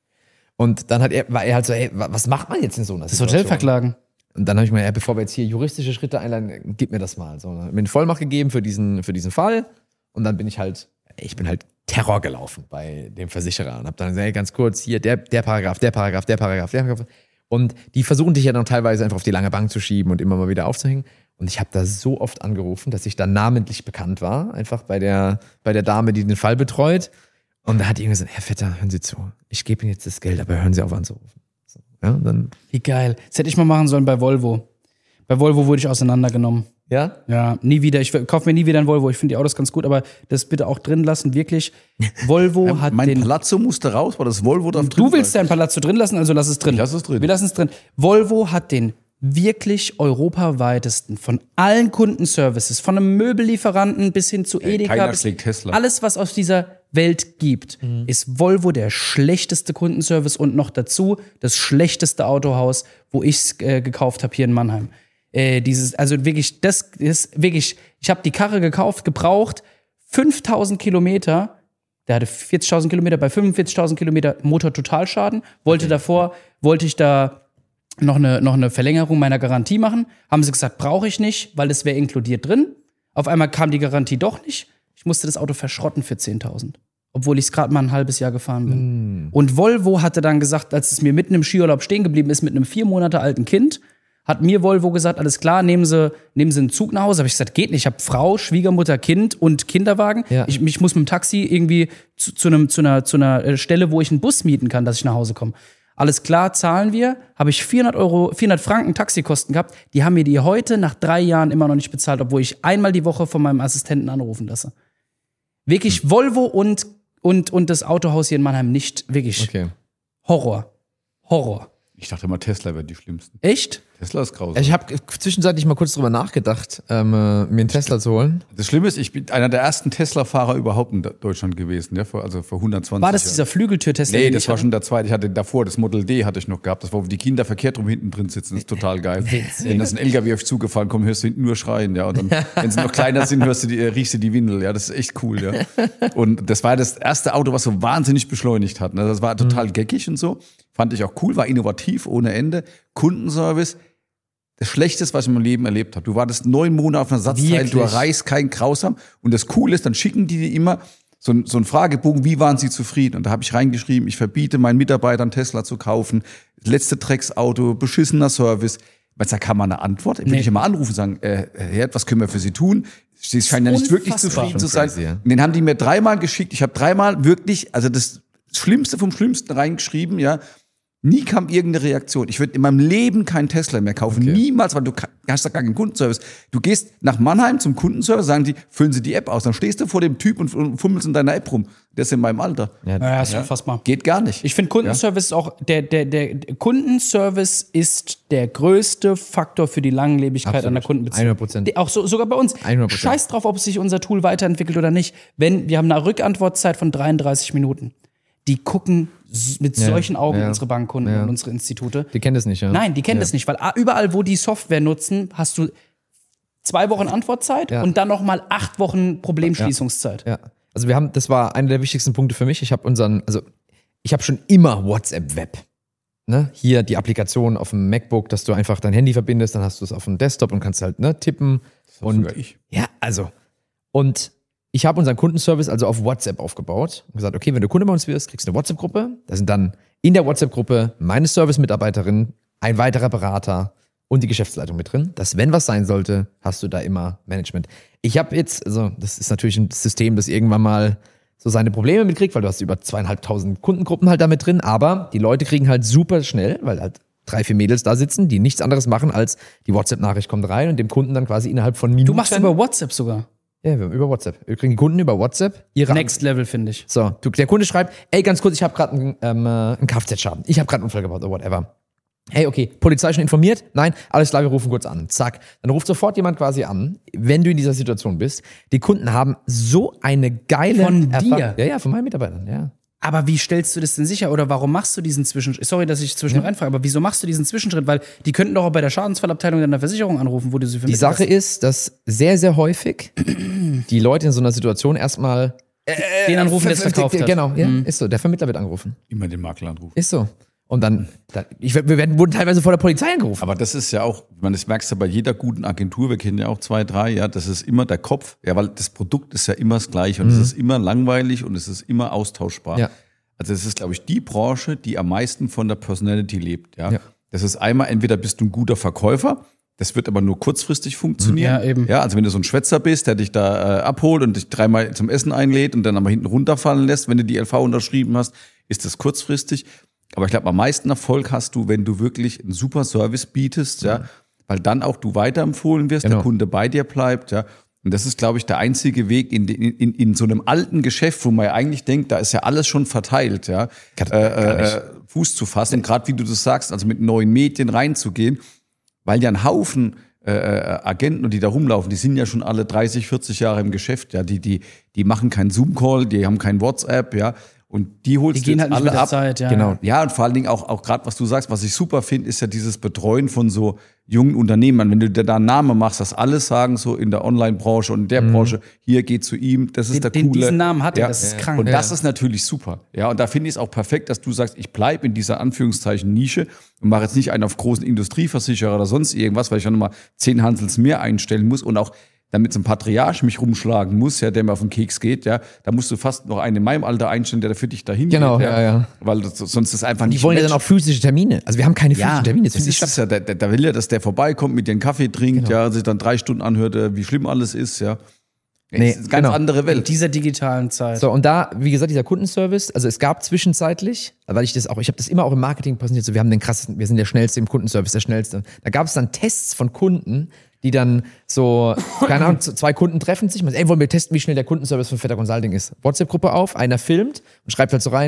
Und dann hat er, war er halt so, ey, wa- was macht man jetzt in so einer Das Situation? Hotel verklagen. Und dann habe ich mir, ja, bevor wir jetzt hier juristische Schritte einleiten, gib mir das mal. So, ne? Mir eine Vollmacht gegeben für diesen, für diesen Fall. Und dann bin ich halt, ich bin halt Terror gelaufen bei dem Versicherer und habe dann gesagt, hey, ganz kurz, hier der, der Paragraph, der Paragraph, der Paragraph, der Paragraph. Und die versuchen dich ja dann teilweise einfach auf die lange Bank zu schieben und immer mal wieder aufzuhängen. Und ich habe da so oft angerufen, dass ich da namentlich bekannt war, einfach bei der, bei der Dame, die den Fall betreut. Und da hat irgendwer gesagt, Herr Vetter, hören Sie zu, ich gebe Ihnen jetzt das Geld, aber hören Sie auf anzurufen. So, ja, und dann, Wie geil. Das hätte ich mal machen sollen bei Volvo. Bei Volvo wurde ich auseinandergenommen. ja? Ja, nie wieder. Ich kaufe mir nie wieder ein Volvo. Ich finde die Autos ganz gut, aber das bitte auch drin lassen, wirklich. Volvo hat mein den. Palazzo musste raus, weil das Volvo da drin Du willst war. dein Palazzo drin lassen, also lass es drin. Ich lass es drin. Wir lassen es drin. Volvo hat den wirklich europaweitesten von allen Kundenservices, von einem Möbellieferanten bis hin zu Edeka. keiner bis schlägt Tesla. Alles, was aus dieser Welt gibt, ist Volvo der schlechteste Kundenservice und noch dazu das schlechteste Autohaus, wo ich es äh, gekauft habe hier in Mannheim. Äh, dieses, also wirklich, das ist wirklich, ich habe die Karre gekauft, gebraucht, fünftausend Kilometer. Der hatte vierzigtausend Kilometer, bei fünfundvierzigtausend Kilometer Motor-Totalschaden. Wollte davor, wollte ich da noch eine, noch eine Verlängerung meiner Garantie machen. Haben sie gesagt, brauche ich nicht, weil es wäre inkludiert drin. Auf einmal kam die Garantie doch nicht. Ich musste das Auto verschrotten für zehntausend. Obwohl ich es gerade mal ein halbes Jahr gefahren bin. Und Volvo hatte dann gesagt, als es mir mitten im Skiurlaub stehen geblieben ist mit einem vier Monate alten Kind, hat mir Volvo gesagt, alles klar, nehmen Sie, nehmen Sie einen Zug nach Hause. Habe ich gesagt, geht nicht. Ich habe Frau, Schwiegermutter, Kind und Kinderwagen. Ja. Ich, ich muss mit dem Taxi irgendwie zu, zu, einem, zu, einer, zu einer Stelle, wo ich einen Bus mieten kann, dass ich nach Hause komme. Alles klar, zahlen wir. Habe ich vierhundert Euro, vierhundert Franken Taxikosten gehabt. Die haben mir die heute nach drei Jahren immer noch nicht bezahlt, obwohl ich einmal die Woche von meinem Assistenten anrufen lasse. Wirklich Hm. Volvo und, und, und das Autohaus hier in Mannheim nicht. Wirklich Okay. Horror. Horror. Ich dachte immer, Tesla wäre die schlimmsten. Echt? Tesla ist grausam. Ich habe zwischenzeitlich mal kurz drüber nachgedacht, ähm, äh, mir einen Tesla zu holen. Das Schlimme ist, ich bin einer der ersten Tesla-Fahrer überhaupt in Deutschland gewesen, ja, vor, also vor hundertzwanzig War das Jahren. dieser Flügeltür-Tesla? Nee, den das ich war hatte? schon der zweite. Ich hatte davor, das Model D hatte ich noch gehabt. Das war, wo die Kinder verkehrt rum hinten drin sitzen. Das ist total geil. Wenn das ein L K W auf dich zugefallen kommt, hörst du hinten nur schreien, ja. Und dann, wenn sie noch kleiner sind, hörst du die, äh, riechst du die Windel, ja. Das ist echt cool, ja. Und das war das erste Auto, was so wahnsinnig beschleunigt hat. Ne? Das war total geckig und so. Fand ich auch cool, war innovativ ohne Ende. Kundenservice. Das Schlechteste, was ich in meinem Leben erlebt habe. Du wartest neun Monate auf einer Ersatzteil, Wirklich? du erreichst keinen Grausam. Und das Coole ist, dann schicken die dir immer so ein, so ein Fragebogen, wie waren sie zufrieden? Und da habe ich reingeschrieben, ich verbiete meinen Mitarbeitern Tesla zu kaufen. Letzte Drecksauto, beschissener Service. Weil da kann man eine Antwort. Würde Nee. ich immer anrufen und sagen, äh, Herr Herd, was können wir für Sie tun? Sie scheinen ja nicht wirklich Unfassbar. zufrieden zu Schon sein. crazy, ja. Und den haben die mir dreimal geschickt. Ich habe dreimal wirklich, also das Schlimmste vom Schlimmsten reingeschrieben, ja. Nie kam irgendeine Reaktion. Ich würde in meinem Leben keinen Tesla mehr kaufen. Okay. Niemals, weil du ka- hast da gar keinen Kundenservice. Du gehst nach Mannheim zum Kundenservice, sagen die, füllen Sie die App aus. Dann stehst du vor dem Typ und, und fummelst in deiner App rum. Der ist in meinem Alter. Ja, Ja, ist unfassbar. Geht gar nicht. Ich finde Kundenservice ist auch der, der, der der Kundenservice ist der größte Faktor für die Langlebigkeit Absolut. einer Kundenbeziehung. hundert Prozent. Die- Auch so, sogar bei uns. hundert Prozent. Scheiß drauf, ob sich unser Tool weiterentwickelt oder nicht. Wenn wir haben eine Rückantwortzeit von dreiunddreißig Minuten. Die gucken s- mit Ja, solchen Augen ja, unsere Bankkunden ja. und unsere Institute. Die kennen das nicht, ja? Nein, die kennen ja. das nicht, weil ah, überall, wo die Software nutzen, hast du zwei Wochen Antwortzeit Ja. und dann noch mal acht Wochen Problemschließungszeit. Ja. Also wir haben, das war einer der wichtigsten Punkte für mich. Ich habe unseren, also ich habe schon immer WhatsApp Web. Ne? Hier die Applikation auf dem MacBook, dass du einfach dein Handy verbindest, dann hast du es auf dem Desktop und kannst halt ne, tippen. war Und früher ich. ja, also. Und ich habe unseren Kundenservice also auf WhatsApp aufgebaut und gesagt, okay, wenn du Kunde bei uns wirst, kriegst du eine WhatsApp-Gruppe. Da sind dann in der WhatsApp-Gruppe meine Service-Mitarbeiterin, ein weiterer Berater und die Geschäftsleitung mit drin. Dass, wenn was sein sollte, hast du da immer Management. Ich habe jetzt, also das ist natürlich ein System, das irgendwann mal so seine Probleme mitkriegt, weil du hast über zweieinhalbtausend Kundengruppen halt damit drin, aber die Leute kriegen halt super schnell, weil halt drei, vier Mädels da sitzen, die nichts anderes machen, als die WhatsApp-Nachricht kommt rein und dem Kunden dann quasi innerhalb von Minuten. Du machst über WhatsApp sogar. Ja, wir haben über WhatsApp. Wir kriegen die Kunden über WhatsApp ihre Next Level, finde ich. So, du, der Kunde schreibt, ey, ganz kurz, ich habe gerade einen, ähm, äh, einen Kfz-Schaden. Ich habe gerade einen Unfall gebaut oder whatever. Hey, okay, Polizei schon informiert? Nein, alles klar, wir rufen kurz an. Zack. Dann ruft sofort jemand quasi an, wenn du in dieser Situation bist. Die Kunden haben so eine geile Von Erfahrung. dir? Ja, ja, von meinen Mitarbeitern, ja. Aber wie stellst du das denn sicher oder warum machst du diesen Zwischenschritt? Sorry, dass ich zwischen reinfrage, aber wieso machst du diesen Zwischenschritt? Weil die könnten doch auch bei der Schadensfallabteilung deiner Versicherung anrufen, wo du sie Die Sache ist, dass sehr, sehr häufig die Leute in so einer Situation erstmal den anrufen, der es verkauft hat. Genau, ja, ist so. Der Vermittler wird angerufen. Immer den Makler anrufen. Ist so. Und dann, dann ich, wir werden, wurden teilweise vor der Polizei angerufen. Aber das ist ja auch, ich meine, das merkst du bei jeder guten Agentur, wir kennen ja auch zwei, drei, ja, das ist immer der Kopf, ja, weil das Produkt ist ja immer das gleiche und es ist immer langweilig und es ist immer austauschbar. Ja. Also es ist, glaube ich, die Branche, die am meisten von der Personality lebt, ja. Ja. Das ist einmal, entweder bist du ein guter Verkäufer, das wird aber nur kurzfristig funktionieren. Ja, eben. Ja, also wenn du so ein Schwätzer bist, der dich da äh, abholt und dich dreimal zum Essen einlädt und dann aber hinten runterfallen lässt, wenn du die L V unterschrieben hast, ist das kurzfristig. Aber ich glaube, am meisten Erfolg hast du, wenn du wirklich einen super Service bietest, ja, weil dann auch du weiterempfohlen wirst, Genau. der Kunde bei dir bleibt, ja. Und das ist, glaube ich, der einzige Weg in, in, in so einem alten Geschäft, wo man ja eigentlich denkt, da ist ja alles schon verteilt, ja, Gar- äh, gar nicht. äh, Fuß zu fassen, gerade wie du das sagst, also mit neuen Medien reinzugehen, weil ja ein Haufen äh, Agenten und die da rumlaufen, die sind ja schon alle dreißig, vierzig Jahre im Geschäft, ja, die, die, die machen keinen Zoom-Call, die haben kein WhatsApp, ja, und die holst Die du gehen jetzt halt nicht alle mit der ab. Zeit, ja. Genau. Ja, und vor allen Dingen auch, auch gerade, was du sagst, was ich super finde, ist ja dieses Betreuen von so jungen Unternehmern. Wenn du dir da einen Namen machst, dass alle sagen, so in der Online-Branche und in der Branche, hier geht zu ihm, das ist Den- der den- coole. diesen Namen hat er, ja. das ist krank. Und Ja. das ist natürlich super. Ja, und da finde ich es auch perfekt, dass du sagst, ich bleibe in dieser Anführungszeichen Nische und mache jetzt nicht einen auf großen Industrieversicherer oder sonst irgendwas, weil ich dann nochmal zehn Hansels mehr einstellen muss und auch damit so ein Patriarch mich rumschlagen muss, ja, der mir auf den Keks geht, ja, da musst du fast noch einen in meinem Alter einstellen, der für dich dahin Genau, geht. ja, ja. Weil das, sonst ist einfach Die nicht wollen ja dann matcht. auch physische Termine. Also wir haben keine physischen Ja, Termine. Das findet ist das ja, der, der, der will ja, dass der vorbeikommt, mit dir einen Kaffee trinkt, Genau. ja, sich dann drei Stunden anhört, äh, wie schlimm alles ist, ja. Nee, das ist eine ganz genau. andere In Welt. dieser digitalen Zeit. So, und da, wie gesagt, dieser Kundenservice, also es gab zwischenzeitlich, weil ich das auch, ich habe das immer auch im Marketing präsentiert, so wir haben den krassesten, wir sind der schnellste im Kundenservice, der schnellste. Da gab es dann Tests von Kunden, die dann so, keine Ahnung, zwei Kunden treffen sich, man sagt, ey, wollen wir testen, wie schnell der Kundenservice von Vetter Consulting ist. WhatsApp-Gruppe auf, einer filmt und schreibt halt so rein,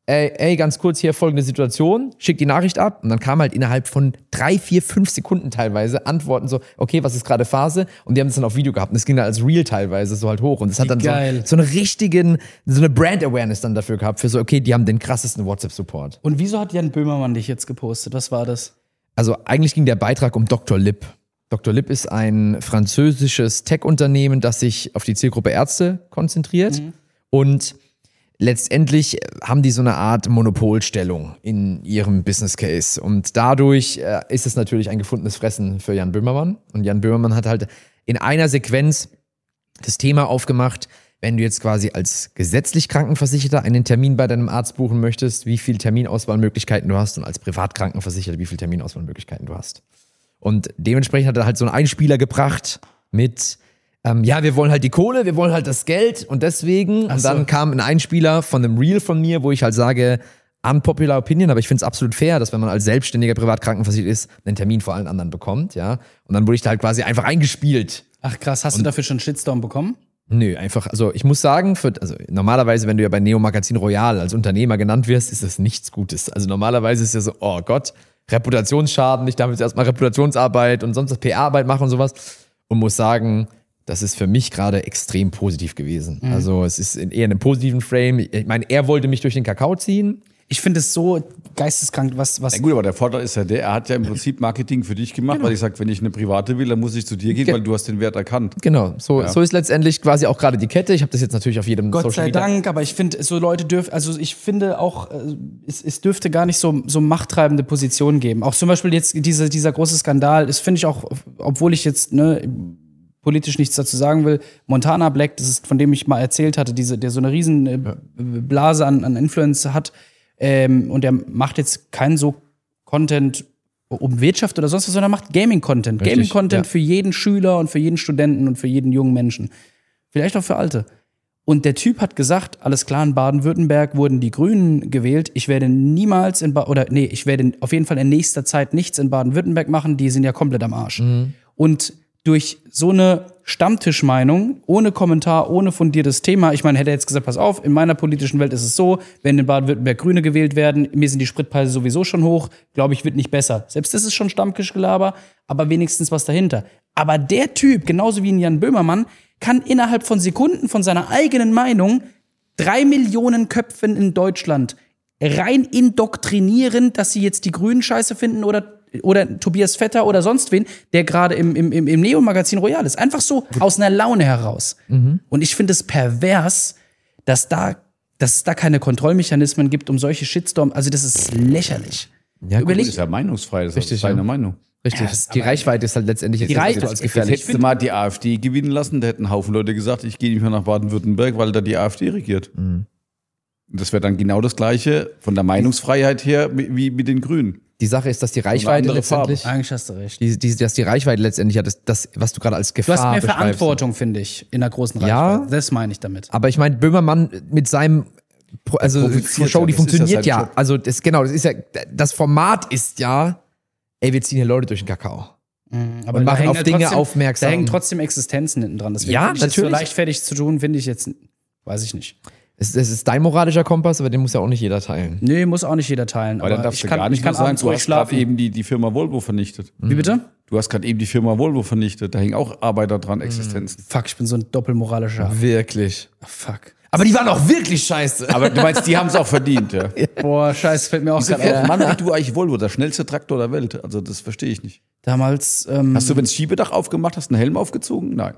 ey, ey, ganz kurz hier folgende Situation, schick die Nachricht ab und dann kam halt innerhalb von drei, vier, fünf Sekunden teilweise Antworten so, okay, was ist gerade Phase? Und die haben das dann auf Video gehabt und das ging dann als Real teilweise so halt hoch und das hat dann so, so eine richtigen, so eine Brand-Awareness dann dafür gehabt für so, okay, die haben den krassesten WhatsApp-Support. Und wieso hat Jan Böhmermann dich jetzt gepostet? Was war das? Also eigentlich ging der Beitrag um Doktor Lipp. Doktor Lipp ist ein französisches Tech-Unternehmen, das sich auf die Zielgruppe Ärzte konzentriert mhm. und letztendlich haben die so eine Art Monopolstellung in ihrem Business Case und dadurch äh, ist es natürlich ein gefundenes Fressen für Jan Böhmermann und Jan Böhmermann hat halt in einer Sequenz das Thema aufgemacht, wenn du jetzt quasi als gesetzlich Krankenversicherter einen Termin bei deinem Arzt buchen möchtest, wie viele Terminauswahlmöglichkeiten du hast und als Privatkrankenversicherter, wie viele Terminauswahlmöglichkeiten du hast. Und dementsprechend hat er halt so einen Einspieler gebracht mit Ähm, ja, wir wollen halt die Kohle, wir wollen halt das Geld und deswegen, Ach und so. dann kam ein Einspieler von einem Reel von mir, wo ich halt sage, unpopular opinion, aber ich finde es absolut fair, dass wenn man als selbstständiger Privatkrankenversichert ist, einen Termin vor allen anderen bekommt, ja. Und dann wurde ich da halt quasi einfach eingespielt. Ach krass, hast du dafür schon einen Shitstorm bekommen? Nö, einfach, also ich muss sagen, für, also normalerweise, wenn du ja bei Neo Magazin Royal als Unternehmer genannt wirst, ist das nichts Gutes. Also normalerweise ist ja so, oh Gott, Reputationsschaden, ich darf jetzt erstmal Reputationsarbeit und sonst was P R-Arbeit machen und sowas. Und muss sagen, das ist für mich gerade extrem positiv gewesen. Mhm. Also es ist in eher in einem positiven Frame. Ich meine, er wollte mich durch den Kakao ziehen. Ich finde es so geisteskrank, was... was ja gut, aber der Vorteil ist ja der, er hat ja im Prinzip Marketing für dich gemacht, genau. Weil ich sage, wenn ich eine private will, dann muss ich zu dir gehen, Ge- weil du hast den Wert erkannt. Genau, so, ja. so ist letztendlich quasi auch gerade die Kette. Ich habe das jetzt natürlich auf jedem Gott Social sei Media. Dank, aber ich finde, so Leute dürfen, also ich finde auch, es, es dürfte gar nicht so, so machttreibende Positionen geben. Auch zum Beispiel jetzt diese, dieser große Skandal, das finde ich auch, obwohl ich jetzt, ne, politisch nichts dazu sagen will, Montana Black, das ist, von dem ich mal erzählt hatte, diese, der so eine riesen äh, Blase an, an Influencer hat, ähm, und der macht jetzt keinen so Content um Wirtschaft oder sonst was, sondern macht Gaming-Content. Gaming-Content ja. Für jeden Schüler und für jeden Studenten und für jeden jungen Menschen. Vielleicht auch für Alte. Und der Typ hat gesagt, alles klar, in Baden-Württemberg wurden die Grünen gewählt. Ich werde niemals in ba- oder nee, ich werde auf jeden Fall in nächster Zeit nichts in Baden-Württemberg machen, die sind ja komplett am Arsch. Mhm. Und durch so eine Stammtischmeinung, ohne Kommentar, ohne fundiertes Thema, ich meine, hätte er jetzt gesagt, pass auf, in meiner politischen Welt ist es so, wenn in Baden-Württemberg Grüne gewählt werden, mir sind die Spritpreise sowieso schon hoch, glaube ich, wird nicht besser. Selbst das ist schon Stammtischgelaber, aber wenigstens was dahinter. Aber der Typ, genauso wie ein Jan Böhmermann, kann innerhalb von Sekunden von seiner eigenen Meinung drei Millionen Köpfen in Deutschland rein indoktrinieren, dass sie jetzt die Grünen scheiße finden oder oder Tobias Vetter oder sonst wen, der gerade im, im, im Neo-Magazin Royal ist. Einfach so aus einer Laune heraus. Mhm. Und ich finde es pervers, dass da, dass es da keine Kontrollmechanismen gibt, um solche Shitstorm. Also das ist lächerlich. Ja, Überleg, das ist ja meinungsfrei, das Richtig, ist deine ja. Meinung. Richtig. Ja, die Reichweite ist halt letztendlich die Reichweite als gefährlich. Hättest du mal die AfD gewinnen lassen, da hätten ein Haufen Leute gesagt, ich gehe nicht mehr nach Baden-Württemberg, weil da die AfD regiert. Mhm. Das wäre dann genau das Gleiche von der Meinungsfreiheit her wie mit den Grünen. Die Sache ist, dass die Reichweite letztendlich. Farbe. Eigentlich hast du recht. Die, die, dass die Reichweite letztendlich hat, das, das, was du gerade als Gefahr beschreibst. Du hast mehr beschreibst. Verantwortung, finde ich, in der großen Reichweite. Ja, das meine ich damit. Aber ich meine, Böhmermann mit seinem, also Show, die funktioniert ja. Also das, genau, das ist ja, das Format ist ja, ey, wir ziehen hier Leute durch den Kakao. Mhm, aber und machen auf ja Dinge trotzdem, aufmerksam. Da hängen trotzdem Existenzen hinten dran. Deswegen ja, ich natürlich. Das so leichtfertig zu tun, finde ich jetzt, weiß ich nicht. Es, es ist dein moralischer Kompass, aber den muss ja auch nicht jeder teilen. Nee, muss auch nicht jeder teilen. Weil aber dann darfst ich du kann, gar nicht ich kann sagen, abends du ruhig hast gerade schlafen. eben die, die Firma Volvo vernichtet. Wie bitte? Du hast gerade eben die Firma Volvo vernichtet. Da hängen auch Arbeiter dran, Existenzen. Fuck, ich bin so ein doppelmoralischer. Wirklich. Ach, fuck. Aber die waren auch wirklich scheiße. Aber du meinst, die haben es auch verdient, ja? Boah, scheiße, fällt mir auch Wieso gerade fährt auf. Mann wie du eigentlich Volvo, der schnellste Traktor der Welt? Also das verstehe ich nicht. Damals, ähm, Hast du, wenn das Schiebedach aufgemacht hast, einen Helm aufgezogen? Nein.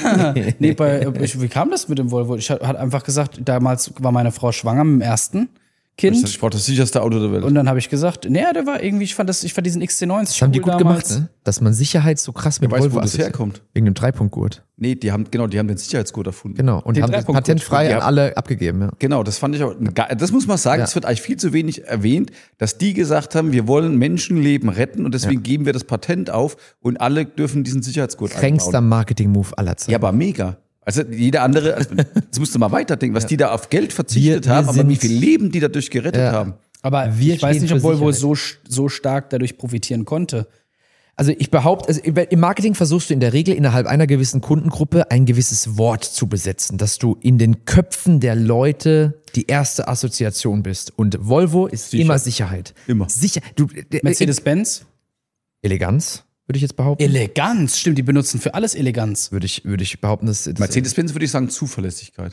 nee, bei, ich, wie kam das mit dem Volvo? Ich hatte einfach gesagt, damals war meine Frau schwanger mit dem ersten Kind. Ich brauche das sicherste Auto der Welt. Und dann habe ich gesagt, nee, der war irgendwie, ich fand das, ich fand diesen X C neunzig Das haben die cool gut damals. gemacht, ne? Dass man Sicherheit so krass mit Wer weiß, Volvo wo das assoziiert. herkommt. Wegen dem Dreipunktgurt. Nee, die haben, genau, die haben den Sicherheitsgurt erfunden. Genau. Und Den haben das Dreipunktgurt. patentfrei Die an haben- alle abgegeben, ja. Genau, das fand ich auch, das muss man sagen, Ja. das wird eigentlich viel zu wenig erwähnt, dass die gesagt haben, wir wollen Menschenleben retten und deswegen geben wir das Patent auf und alle dürfen diesen Sicherheitsgurt Kränkster einbauen. Marketing-Move aller Zeiten. Ja, aber mega. Also jeder andere, also, jetzt musst du mal weiterdenken, was die da auf Geld verzichtet Wir- wir haben, aber sind- wie viel Leben die dadurch gerettet Ja. haben. Aber Wir ich weiß stehen nicht, ob für Volvo Sicherheit. so, so stark dadurch profitieren konnte. Also ich behaupte, also im Marketing versuchst du in der Regel innerhalb einer gewissen Kundengruppe ein gewisses Wort zu besetzen, dass du in den Köpfen der Leute die erste Assoziation bist. Und Volvo ist Sicher. immer Sicherheit. Immer. Sicher. Du, äh, Mercedes-Benz? Eleganz, würde ich jetzt behaupten. Eleganz, stimmt, die benutzen für alles Eleganz. würde ich, würde ich behaupten, dass, dass Mercedes-Benz würde ich sagen Zuverlässigkeit.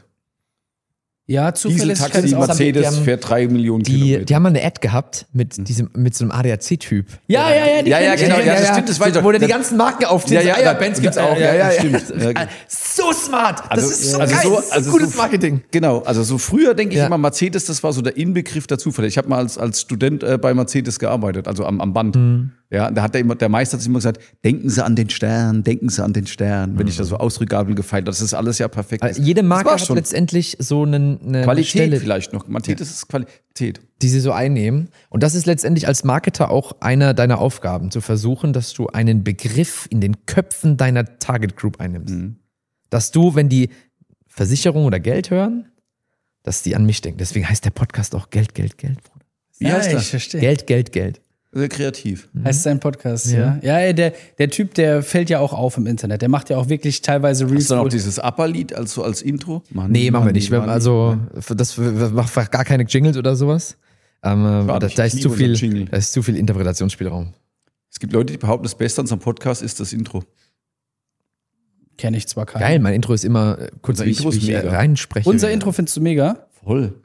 Ja, Zuverlässigkeit Dieseltaxi, ist auch. Mercedes die haben- fährt drei Millionen die, Kilometer. die haben mal eine Ad gehabt mit diesem, mit so einem A D A C-Typ. Ja, ja, ja, die Ja, ja, kenn ich. genau, ja, das stimmt, das weiß ich Wo doch. der die Das- ganzen Marken aufzählt. Ja, ja, So, ah, da- Benz gibt's ja, auch. ja, Ja, ja, ja. stimmt. Ja. Ah, So smart. Das Also- ist so also geil. so- das ist also gutes so- Marketing. Genau, also so früher denke ich Ja. immer, Mercedes, das war so der Inbegriff der Zufälle. Ich habe mal als, als Student äh, bei Mercedes gearbeitet, also am, am Band. Mhm. Ja, da hat der, immer, der Meister hat immer gesagt, denken Sie an den Stern, denken Sie an den Stern. Wenn ich da so ausdrückabel gefeilt habe, das ist alles ja perfekt. Also jede Das Marke war hat schon. letztendlich so einen, eine Qualität Stelle, vielleicht noch. Mercedes ist Qualität. die sie so einnehmen. Und das ist letztendlich als Marketer auch einer deiner Aufgaben, zu versuchen, dass du einen Begriff in den Köpfen deiner Target Group einnimmst. Mhm. Dass du, wenn die Versicherung oder Geld hören, dass die an mich denken. Deswegen heißt der Podcast auch Geld, Geld, Geld, Bruder. Wie Ja, heißt ich das? verstehe. Geld, Geld, Geld. Sehr kreativ. Heißt sein Podcast, ja. Ja. Ja, ja der, der Typ, der fällt ja auch auf im Internet. Der macht ja auch wirklich teilweise Reels. Hast du dann wo- auch dieses Upper-Lied als, so als Intro? Mann, Nee, machen wir Mann, nicht. Wir, Mann. also, für das wir machen gar keine Jingles oder sowas. Ähm, Schade, da, ich da, ist liebe zu viel, unseren Jingle. da ist zu viel Interpretationsspielraum. Es gibt Leute, die behaupten, das Beste an unserem Podcast ist das Intro. Kenne ich zwar keinen. Geil, mein Intro ist immer äh, kurz, Unser wie ich, Intro ist wie ich äh, mega. reinspreche. Unser Intro findest du mega? Voll.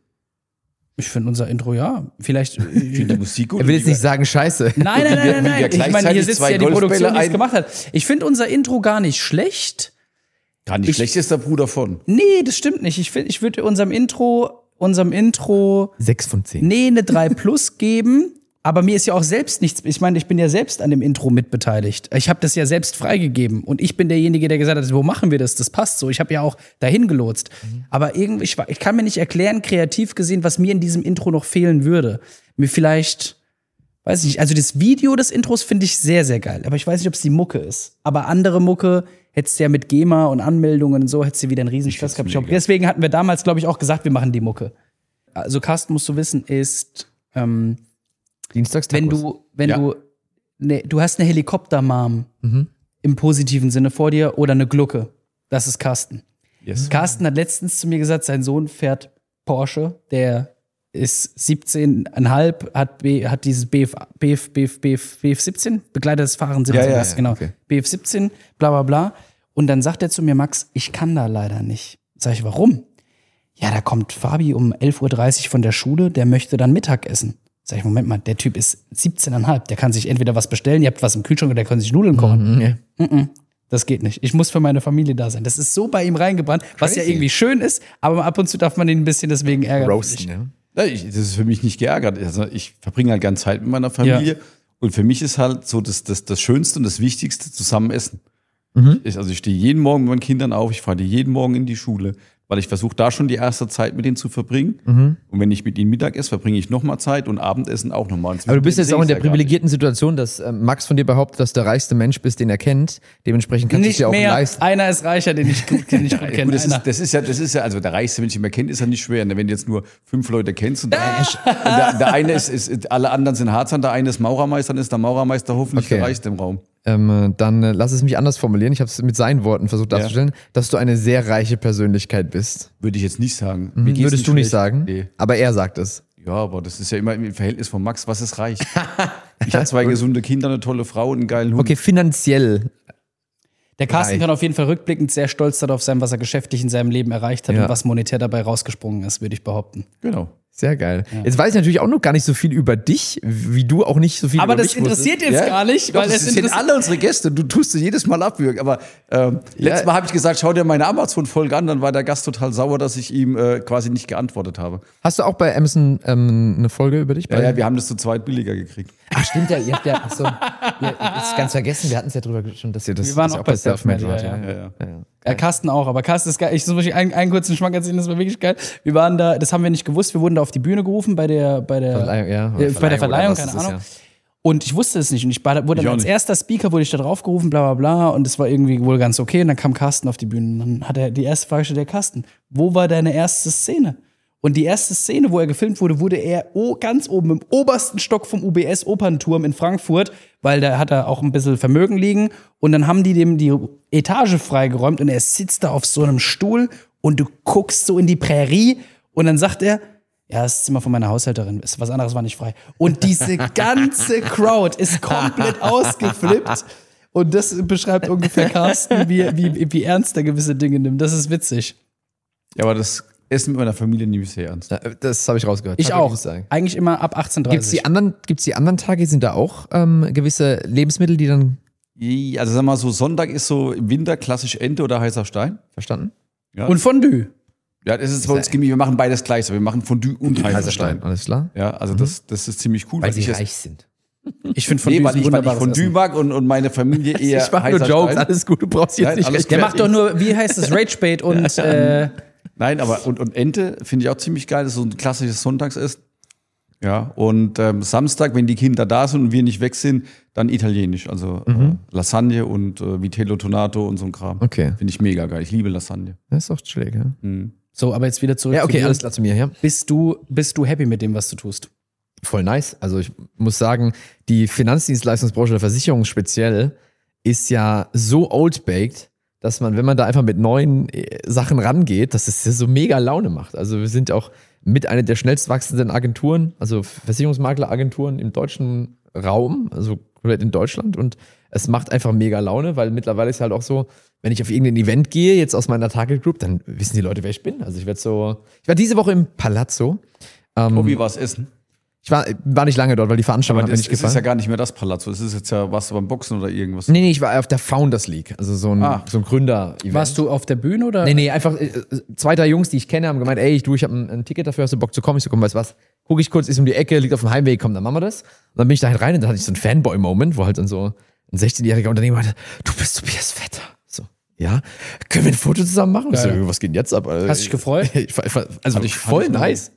Ich finde unser Intro, ja. Vielleicht. Ich finde die Musik gut. Er will und jetzt die- nicht sagen, scheiße. Nein, nein, nein, nein, Wenn wir nein. Ich meine, gleichzeitig hier sitzt zwei ja die Golfbälle Produktion, die es ein- gemacht hat. Ich finde unser Intro gar nicht schlecht. Gar nicht Ich- schlecht ist der Bruder von. Nee, das stimmt nicht. Ich, find- ich würde unserem Intro, unserem Intro, Sechs von zehn. nee, eine drei plus geben. Aber mir ist ja auch selbst nichts, ich meine, ich bin ja selbst an dem Intro mitbeteiligt. Ich habe das ja selbst freigegeben und ich bin derjenige, der gesagt hat, wo machen wir das? Das passt so. Ich habe ja auch dahin gelotst. Aber irgendwie, ich, wa- ich kann mir nicht erklären, kreativ gesehen, was mir in diesem Intro noch fehlen würde. Mir vielleicht, weiß ich nicht, also das Video des Intros finde ich sehr, sehr geil. Aber ich weiß nicht, ob es die Mucke ist. Aber andere Mucke hättest du ja mit GEMA und Anmeldungen und so, hättest du wieder einen riesen Stress gehabt. Ich glaub, mega. Deswegen hatten wir damals, glaube ich, auch gesagt, wir machen die Mucke. Also Carsten, musst du wissen, ist ähm, Dienstagstacos. wenn du, wenn Ja. du, ne, du hast eine Helikoptermam Mhm. im positiven Sinne vor dir oder eine Glucke. Das ist Carsten. Yes. Carsten hat letztens zu mir gesagt, sein Sohn fährt Porsche, der ist siebzehn Komma fünf, hat, B, hat dieses B F, B F, B F, B F, B F siebzehn, begleitetes Fahren, Ja, ja, sowas, ja, genau. okay. B F siebzehn, bla bla bla. Und dann sagt er zu mir, Max, ich kann da leider nicht. Sag ich, warum? Ja, da kommt Fabi um elf Uhr dreißig von der Schule, der möchte dann Mittagessen. Sag ich, Moment mal, der Typ ist siebzehn Komma fünf, der kann sich entweder was bestellen, ihr habt was im Kühlschrank oder der kann sich Nudeln kochen. Mhm, ja. Mm-mm, das geht nicht. Ich muss für meine Familie da sein. Das ist so bei ihm reingebrannt, was ja Crazy. irgendwie schön ist, aber ab und zu darf man ihn ein bisschen deswegen ärgern. Roasten, ja. Ja, ich, das ist für mich nicht geärgert. Also ich verbringe halt ganz Zeit mit meiner Familie. Ja. Und für mich ist halt so das, das, das Schönste und das Wichtigste zusammen essen. Mhm. Ich, also ich stehe jeden Morgen mit meinen Kindern auf, ich fahre die jeden Morgen in die Schule, weil ich versuche da schon die erste Zeit mit denen zu verbringen. Mhm. Und wenn ich mit ihnen Mittag esse, verbringe ich nochmal Zeit und Abendessen auch nochmal. Aber du bist jetzt auch in der Sehe ich ja gar privilegierten Situation, dass äh, Max von dir behauptet, dass du der reichste Mensch bist, den er kennt. Dementsprechend kannst du es Nicht dir auch mehr. leisten. Einer ist reicher, den ich gut, den ich gut nicht. kenne. Gut, das, Einer. ist, das ist ja, das ist ja, also der reichste Mensch, den man kennt, ist ja nicht schwer. Ne? Wenn du jetzt nur fünf Leute kennst und, der, und der, der eine ist, ist, alle anderen sind Harzern, der eine ist Maurermeister, dann ist der Maurermeister hoffentlich Okay. der reichste im Raum. Ähm, äh, dann äh, lass es mich anders formulieren. Ich habe es mit seinen Worten versucht Ja. darzustellen, dass du eine sehr reiche Persönlichkeit bist. Würde ich jetzt nicht sagen. Mhm, Mir geht's würdest du nicht schlecht. sagen, Nee. aber er sagt es. Ja, aber das ist ja immer im Verhältnis von Max, was ist reich? Ich habe zwei gesunde Kinder, eine tolle Frau und einen geilen Hund. Okay, finanziell. Der Carsten Reich. kann auf jeden Fall rückblickend sehr stolz darauf sein, was er geschäftlich in seinem Leben erreicht hat Ja. und was monetär dabei rausgesprungen ist, würde ich behaupten. Genau. Sehr geil. Jetzt weiß ich natürlich auch noch gar nicht so viel über dich, wie du auch nicht so viel Aber über das mich wusstest. interessiert jetzt gar nicht, Doch, weil das es sind interessiert. alle unsere Gäste. Du tust sie jedes Mal abwürgen. Aber ähm, letztes Mal habe ich gesagt, schau dir meine Amazon-Folge an. Dann war der Gast total sauer, dass ich ihm äh, quasi nicht geantwortet habe. Hast du auch bei Amazon ähm, eine Folge über dich? Ja, ja, wir haben das zu zweit billiger gekriegt. Ach, stimmt ja. Ihr habt ja, achso, ihr ist ganz vergessen, wir hatten es ja drüber schon, dass ihr das Wir waren dass ihr auch bei Selfmade, wart. ja, Ja, Ja, ja. ja. Ja, Carsten auch, aber Carsten ist geil. Ich muss einen, einen kurzen Schwank erzählen, das war wirklich geil. Wir waren da, das haben wir nicht gewusst, wir wurden da auf die Bühne gerufen bei der, bei der, Verleihung, ja, oder äh, bei der Verleihung Verleihung, oder was keine es ist, Ahnung. ja. Und ich wusste es nicht. Und ich war- wurde Ich dann auch als nicht. erster Speaker wurde ich da drauf gerufen, bla bla bla. Und es war irgendwie wohl ganz okay. Und dann kam Carsten auf die Bühne. Und dann hat er die erste Frage gestellt, der Carsten, wo war deine erste Szene? Und die erste Szene, wo er gefilmt wurde, wurde er oh, ganz oben im obersten Stock vom U B S-Opernturm in Frankfurt, weil da hat er auch ein bisschen Vermögen liegen. Und dann haben die dem die Etage freigeräumt und er sitzt da auf so einem Stuhl und du guckst so in die Prärie und dann sagt er, ja, das Zimmer von meiner Haushälterin, was anderes war nicht frei. Und diese ganze Crowd ist komplett ausgeflippt. Und das beschreibt ungefähr Carsten, wie, wie, wie ernst er gewisse Dinge nimmt. Das ist witzig. Ja, aber das Essen mit meiner Familie nehme ich sehr ernst. Ja, das habe ich rausgehört. Ich Kann auch. nicht sagen. Eigentlich immer ab achtzehn Uhr Gibt's dreißig. die anderen, gibt's die anderen Tage, sind da auch ähm, gewisse Lebensmittel, die dann Also sag mal so, Sonntag ist so im Winter klassisch Ente oder heißer Stein. verstanden? Ja. Und Fondue. Ja, das ist bei uns gemisch. Wir machen beides gleich. So. Wir machen Fondue und heißer Stein. Alles klar. Ja, also das, das ist ziemlich cool. Weil weil ich sie jetzt- reich sind. Ich finde Fondue Nee, ist weil ein ich, weil ich wunderbares Fondue Essen. mag und, und meine Familie eher Ich mache nur heißer Jokes, Stein. alles gut, du brauchst jetzt Nein, nicht alles recht. Der macht doch nur, wie heißt das, Ragebait und äh, Nein, aber und, und Ente finde ich auch ziemlich geil. Das ist so ein klassisches Sonntagsessen. Ja, und ähm, Samstag, wenn die Kinder da sind und wir nicht weg sind, dann italienisch. Also Mhm. äh, Lasagne und äh, Vitello Tonato und so ein Kram. Okay, Finde ich mega geil. Ich liebe Lasagne. das ist doch chillig, ja. Mhm. so, aber jetzt wieder zurück. Ja, zu okay, dir. alles klar zu mir, ja. Bist du, bist du happy mit dem, was du tust? Voll nice. Also ich muss sagen, die Finanzdienstleistungsbranche der Versicherung speziell ist ja so old-baked, dass man, wenn man da einfach mit neuen äh, Sachen rangeht, dass es ja so mega Laune macht. Also wir sind auch mit einer der schnellst wachsenden Agenturen, also Versicherungsmakleragenturen im deutschen Raum, also komplett in Deutschland, und es macht einfach mega Laune, weil mittlerweile ist halt auch so, wenn ich auf irgendein Event gehe, jetzt aus meiner Target Group, dann wissen die Leute, wer ich bin. Also ich werde so, ich war diese Woche im Palazzo. Ähm, Tobi, war es Essen? ich war, war nicht lange dort, weil die Veranstaltung Aber hat mir das, nicht es ist ja gefallen. gar nicht mehr das Palazzo. Es ist jetzt ja was beim Boxen oder irgendwas. Nee, nee, ich war auf der Founders League, also so ein, Ah. so ein Gründer-Event. Warst du auf der Bühne oder? Nee, nee, einfach äh, zwei, drei Jungs, die ich kenne, haben gemeint, ey, ich, du, ich habe ein, ein Ticket dafür, hast du Bock zu kommen? Ich so, komm, weißt du was, guck ich kurz, ist um die Ecke, liegt auf dem Heimweg, komm, dann machen wir das. Und dann bin ich da halt rein und dann hatte ich so einen Fanboy-Moment, wo halt dann so ein sechzehnjähriger Unternehmer meinte, du bist Tobias Vetter. So, ja, können wir ein Foto zusammen machen? Ich so, Geil. was geht denn jetzt ab? Also, Hast dich gefreut? Ich, war- ich, war- also Hatte ich- voll hatte ich noch nice.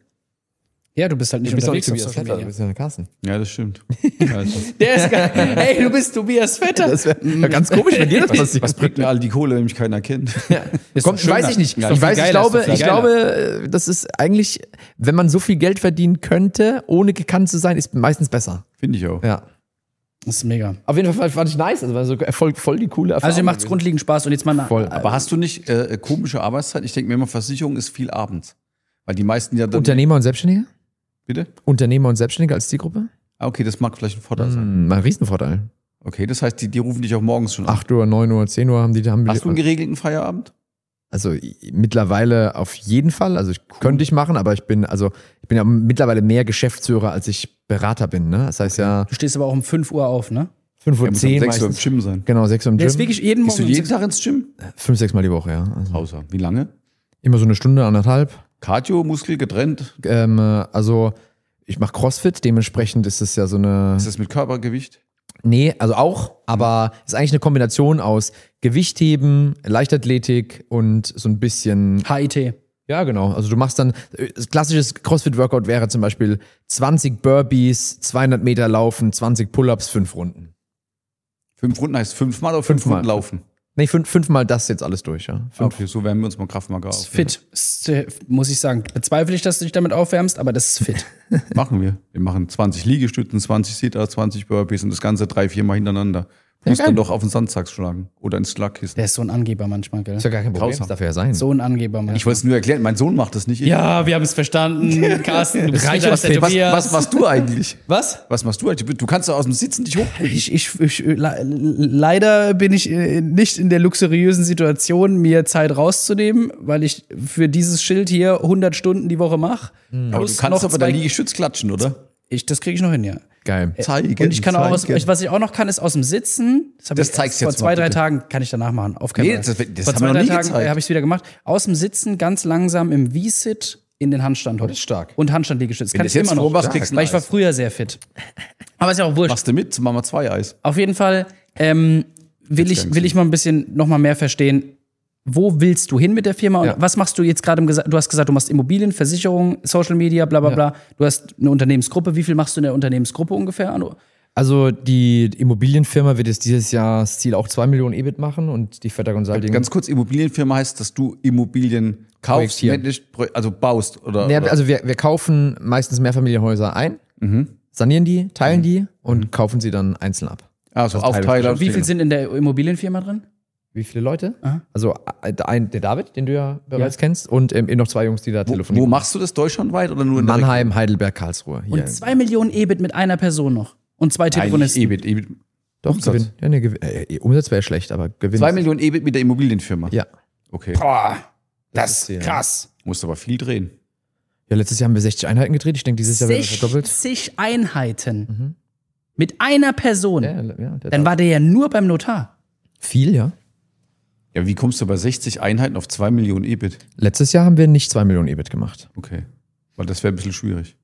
Ja, du bist halt nicht Du bist doch nicht unterwegs Tobias auf Social Vetter, du Media. bist ja der Carsten. Ja, das stimmt. Ja, das ist- Der ist geil. Hey, du bist Tobias Vetter. Das wäre ja ganz komisch, wenn dir das passiert. Was bringt mir all die Kohle, wenn mich keiner kennt? Ist Kommt, doch schöner. weiß ich nicht. Ja, ich viel weiß, ich geiler, glaube, ist doch viel ich geiler. glaube, äh, das ist eigentlich, wenn man so viel Geld verdienen könnte, ohne gekannt zu sein, ist meistens besser. Finde ich auch. Ja. Das ist mega. Auf jeden Fall fand ich nice. Also war so voll, voll die coole Erfahrung. Also dir macht's gewesen. grundlegend Spaß und jetzt mal nach, Voll. Aber hast du nicht äh, komische Arbeitszeit? Ich denke mir immer, Versicherung ist viel abends. Weil die meisten ja dann. Unternehmer und Selbstständige? Bitte? Unternehmer und Selbstständige als Zielgruppe? Ah, okay, das mag vielleicht ein Vorteil sein. Hm, ein Riesenvorteil. Okay, das heißt, die, die rufen dich auch morgens schon an. acht Uhr, neun Uhr, zehn Uhr haben die. Haben Hast du einen die geregelten Feierabend? also i- mittlerweile auf jeden Fall. Also ich könnte ich machen, aber ich bin, also ich bin ja mittlerweile mehr Geschäftsführer, als ich Berater bin. Ne? Das heißt ja Du stehst aber auch um fünf Uhr auf, ne? fünf Uhr Ja, muss zehn um sechs Uhr im meistens. Gym sein. Genau, sechs Uhr im Der ist Gym. wirklich jeden Gehst du Morgen. um jeden sechs- Tag ins Gym? Fünf, sechs Mal die Woche, ja. Also Außer. Wie lange? immer so eine Stunde, anderthalb. Cardio, Muskel getrennt? Ähm, äh, also ich mache CrossFit, dementsprechend ist es ja so eine. Ist das mit Körpergewicht? Nee, also auch, aber es ist eigentlich eine Kombination aus Gewichtheben, Leichtathletik und so ein bisschen. H I T. Ja, genau. Also du machst dann, das klassisches CrossFit-Workout wäre zum Beispiel zwanzig Burpees, zweihundert Meter laufen, zwanzig Pull-ups, fünf Runden. Fünf Runden heißt fünfmal oder fünf Fünfmal. Runden laufen? Nee, fünf, fünfmal das jetzt alles durch, ja. Fünf. Okay, so wärmen wir uns mal Kraftmager auf. Fit. Ist, äh, muss ich sagen. Bezweifle ich, dass du dich damit aufwärmst, aber das ist fit. Machen wir. Wir machen zwanzig Liegestützen, zwanzig Sit-Ups, zwanzig Burpees und das Ganze drei, vier Mal hintereinander. Muss geil. dann doch auf den Sandsack schlagen oder ins Schlagkissen. Der ist so ein Angeber manchmal, gell? Ist ja gar kein Problem, Grausam. das darf ja sein. So ein Angeber manchmal. Ich wollte es nur erklären, mein Sohn macht das nicht. Ich. Ja, wir haben es verstanden. Carsten, du bist reicht, wieder was- als der was, Tobias. was machst du eigentlich? Was? Was machst du eigentlich? Du kannst doch aus dem Sitzen dich hoch. Ich, ich, ich, le- leider bin ich äh, nicht in der luxuriösen Situation, mir Zeit rauszunehmen, weil ich für dieses Schild hier hundert Stunden die Woche mache. Aber du kannst aber da Liegestütz klatschen, oder? Ich, das kriege ich noch hin, ja. Geil. Zeigen, Und ich kann auch, aus, zeigen. was ich auch noch kann, ist aus dem Sitzen. Das, hab Das ich zeigst vor jetzt zwei, mal, drei bitte. Tagen kann ich danach machen. Auf keinen Nee, Fall. das- das vor haben zwei, wir noch drei nie Tagen gezeigt. habe ich es wieder gemacht. Aus dem Sitzen ganz langsam im V-Sit in den Handstand hoch. Das ist stark. Und Handstand-Liegestütz. Wenn Kann du ich jetzt immer noch. vormachst, kriegst du ein Weil ich war Eis. früher sehr fit. Aber ist ja auch wurscht. Machst du mit? Machen wir zwei Eis. Auf jeden Fall ähm, will, ich, will ich mal ein bisschen noch mal mehr verstehen, wo willst du hin mit der Firma und Ja. was machst du jetzt gerade? im Gesa- Du hast gesagt, du machst Immobilien, Versicherung, Social Media, bla bla Ja. bla. Du hast eine Unternehmensgruppe. Wie viel machst du in der Unternehmensgruppe ungefähr? Anu? Also die Immobilienfirma wird jetzt dieses Jahr das Ziel auch zwei Millionen E B I T machen und die Vetter Consulting. Ganz kurz, Immobilienfirma heißt, dass du Immobilien Kaufst, projektieren. männlich, also baust oder, Nee, oder? also wir, wir kaufen meistens Mehrfamilienhäuser ein, sanieren die, teilen die und kaufen sie dann einzeln ab. Also das Teil- Aufteiler. Wie viel sind in der Immobilienfirma drin? Wie viele Leute? Aha. Also äh, ein, der David, den du ja bereits kennst, und ähm, noch zwei Jungs, die da Wo, telefonieren. wo machst du das deutschlandweit oder nur in der Mannheim, Heidelberg, Karlsruhe. Hier. Und zwei Millionen E B I T mit einer Person noch. Und zwei Region? Nein, nicht Telefonisten. E B I T. E B I T. Doch, Umsatz. Gewinn. Ja, nee, Gewinn. Äh, Umsatz wäre schlecht, aber Gewinn. Zwei Millionen E B I T mit der Immobilienfirma. Ja. Okay. Boah, Das das ist ja- ist krass. Musst aber viel drehen. Ja, letztes Jahr haben wir sechzig Einheiten gedreht. Ich denke, dieses Jahr werden wir verdoppelt. sechzig Einheiten. Mit einer Person. Ja, ja, der Dann war der ja nur beim Notar. viel, ja. Ja, wie kommst du bei sechzig Einheiten auf zwei Millionen E B I T? Letztes Jahr haben wir nicht zwei Millionen E B I T gemacht. Okay. Weil das wäre ein bisschen schwierig.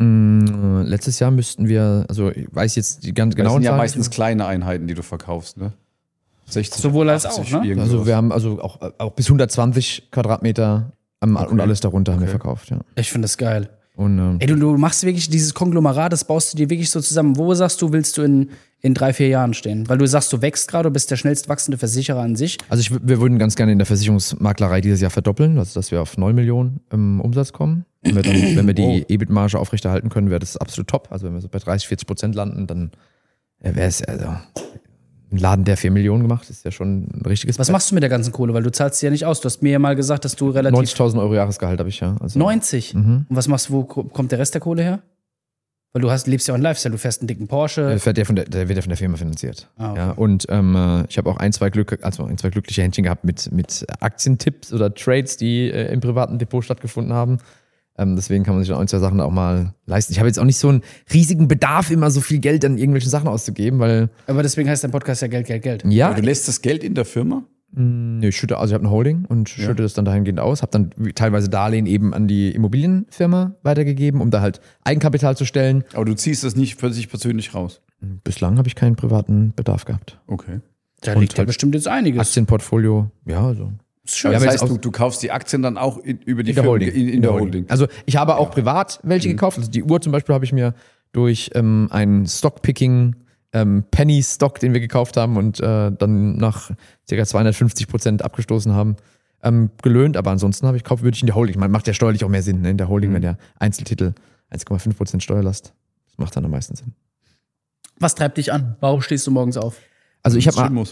Mm, letztes Jahr müssten wir, also ich weiß jetzt die ganz Das genauen sind ja Zahlen meistens nicht. kleine Einheiten, die du verkaufst, ne? sechzig, Sowohl als achtzig, auch, ne? irgend Also sowas. wir haben also auch, auch bis hundertzwanzig Quadratmeter ähm, und alles darunter haben wir verkauft, ja. Ich finde das geil. Und ähm, Ey, du, du machst wirklich dieses Konglomerat, das baust du dir wirklich so zusammen. Wo sagst du, willst du in, in drei, vier Jahren stehen? Weil du sagst, du wächst gerade, du bist der schnellst wachsende Versicherer an sich. also ich, wir würden ganz gerne in der Versicherungsmaklerei dieses Jahr verdoppeln, also dass wir auf neun Millionen im Umsatz kommen. Wenn wir, dann, wenn wir die Oh. E B I T-Marge aufrechterhalten können, wäre das absolut top. Also wenn wir so bei dreißig, vierzig Prozent landen, dann wäre es also ein Laden, der vier Millionen gemacht, ist ja schon ein richtiges Was Brett. machst du mit der ganzen Kohle? Weil du zahlst sie ja nicht aus. Du hast mir ja mal gesagt, dass du relativ. neunzigtausend Euro Jahresgehalt habe ich, ja. Also, neunzig? Und was machst du, wo ko- kommt der Rest der Kohle her? Weil du hast, lebst ja auch einen Lifestyle, du fährst einen dicken Porsche. Der, wird ja von der, der wird ja von der Firma finanziert. Ah, okay. Ja, und ähm, äh, ich habe auch ein, zwei Glück, also ein, zwei glückliche Händchen gehabt mit, mit Aktientipps oder Trades, die äh, im privaten Depot stattgefunden haben. Ähm, deswegen kann man sich dann ein, zwei Sachen auch mal leisten. Ich habe jetzt auch nicht so einen riesigen Bedarf, immer so viel Geld an irgendwelchen Sachen auszugeben, weil Aber deswegen heißt dein Podcast ja Geld, Geld, Geld. ja, Aber du lässt das Geld in der Firma? nö, ich schütte, also ich habe eine Holding und schütte das dann dahingehend aus, habe dann wie- teilweise Darlehen eben an die Immobilienfirma weitergegeben, um da halt Eigenkapital zu stellen. Aber du ziehst das nicht für sich persönlich raus. Bislang habe ich keinen privaten Bedarf gehabt. Okay. Da Und liegt ja halt bestimmt jetzt einiges. Aktienportfolio, ja, also. Ist schön. Ja, Das aber heißt, jetzt du, aus- du kaufst die Aktien dann auch in, über die In der Firma- Holding. In, in der Holding. Also ich habe auch privat welche gekauft. Also die Uhr zum Beispiel habe ich mir durch ähm, einen Stockpicking ähm, Penny Stock, den wir gekauft haben und äh, dann nach ca. zweihundertfünfzig Prozent abgestoßen haben, ähm, gelöhnt. Aber ansonsten habe ich kauft, würde ich in der Holding. Man macht ja steuerlich auch mehr Sinn, ne? In der Holding, wenn der Einzeltitel eins Komma fünf Prozent Steuerlast. Das macht dann am meisten Sinn. Was treibt dich an? Warum stehst du morgens auf? Also ich habe Stimmen mal, muss.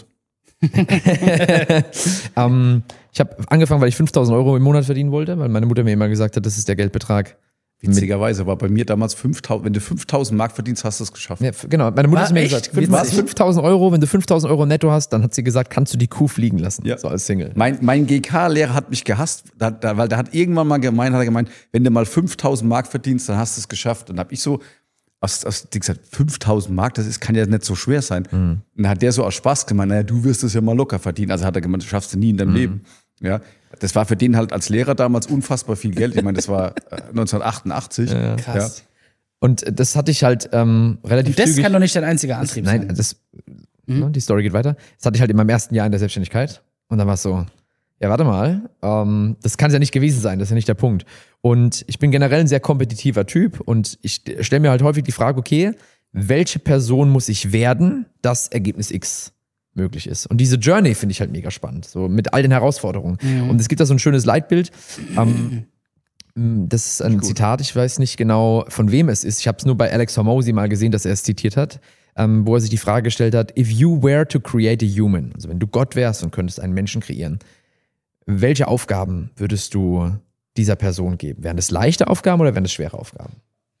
ähm, ich habe angefangen, weil ich fünftausend Euro im Monat verdienen wollte, weil meine Mutter mir immer gesagt hat, das ist der Geldbetrag. Witzigerweise war bei mir damals fünftausend, wenn du fünftausend Mark verdienst, hast du es geschafft. Ja, f- genau, meine Mutter War hat mir echt? gesagt, Witzig. was, fünftausend Euro, wenn du fünftausend Euro netto hast, dann hat sie gesagt, kannst du die Kuh fliegen lassen, Ja. so als Single. Mein, mein G K-Lehrer hat mich gehasst, da, da, weil der hat irgendwann mal gemeint, hat er gemeint, wenn du mal fünftausend Mark verdienst, dann hast du es geschafft. Und dann habe ich so, aus, aus, die gesagt, fünftausend Mark, das ist, kann ja nicht so schwer sein. Mhm. Und dann hat der so aus Spaß gemeint, naja, du wirst es ja mal locker verdienen. Also hat er gemeint, das schaffst du nie in deinem Mhm. Leben. Ja, das war für den halt als Lehrer damals unfassbar viel Geld. Ich meine, das war äh, neunzehnhundertachtundachtzig. Ja. Krass. Und das hatte ich halt ähm, relativ Das zügig. kann doch nicht dein einziger Antrieb Nein, sein. das, ne, die Story geht weiter. Das hatte ich halt in meinem ersten Jahr in der Selbstständigkeit. Und dann war es so, ja, warte mal, ähm, das kann es ja nicht gewesen sein, das ist ja nicht der Punkt. Und ich bin generell ein sehr kompetitiver Typ und ich stelle mir halt häufig die Frage, okay, welche Person muss ich werden, dass Ergebnis X möglich ist? Und diese Journey finde ich halt mega spannend, so mit all den Herausforderungen. Und es gibt da so ein schönes Leitbild. Ähm, das ist ein Zitat, ich weiß nicht genau, von wem es ist. Ich habe es nur bei Alex Hormozy mal gesehen, dass er es zitiert hat, ähm, wo er sich die Frage gestellt hat, if you were to create a human, also wenn du Gott wärst und könntest einen Menschen kreieren, welche Aufgaben würdest du dieser Person geben? Wären das leichte Aufgaben oder wären das schwere Aufgaben?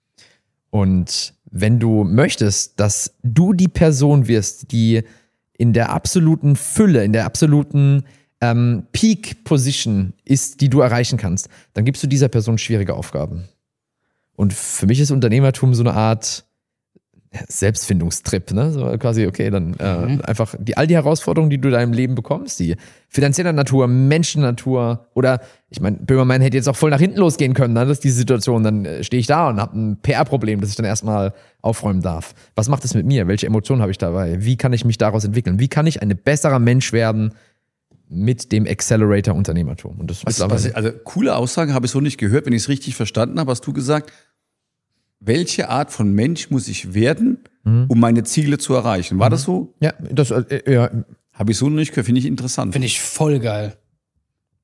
Und wenn du möchtest, dass du die Person wirst, die in der absoluten Fülle, in der absoluten ähm, Peak-Position ist, die du erreichen kannst, dann gibst du dieser Person schwierige Aufgaben. Und für mich ist Unternehmertum so eine Art Selbstfindungstrip, ne? So quasi, okay, dann äh, Mhm. einfach die, all die Herausforderungen, die du in deinem Leben bekommst, die finanzieller Natur, Menschennatur oder, ich meine, Böhmermann hätte jetzt auch voll nach hinten losgehen können, ne? Das ist die Situation, dann äh, stehe ich da und habe ein P R-Problem, das ich dann erstmal aufräumen darf. Was macht es mit mir? Welche Emotionen habe ich dabei? Wie kann ich mich daraus entwickeln? Wie kann ich ein besserer Mensch werden mit dem Accelerator Unternehmertum? Und das Was, ist aber, was, ich- also coole Aussage habe ich so nicht gehört. Wenn ich es richtig verstanden habe, hast du gesagt, welche Art von Mensch muss ich werden, um meine Ziele zu erreichen? War das so? ja, das, äh, ja, Habe ich so noch nicht gehört. Finde ich interessant. Finde ich voll geil.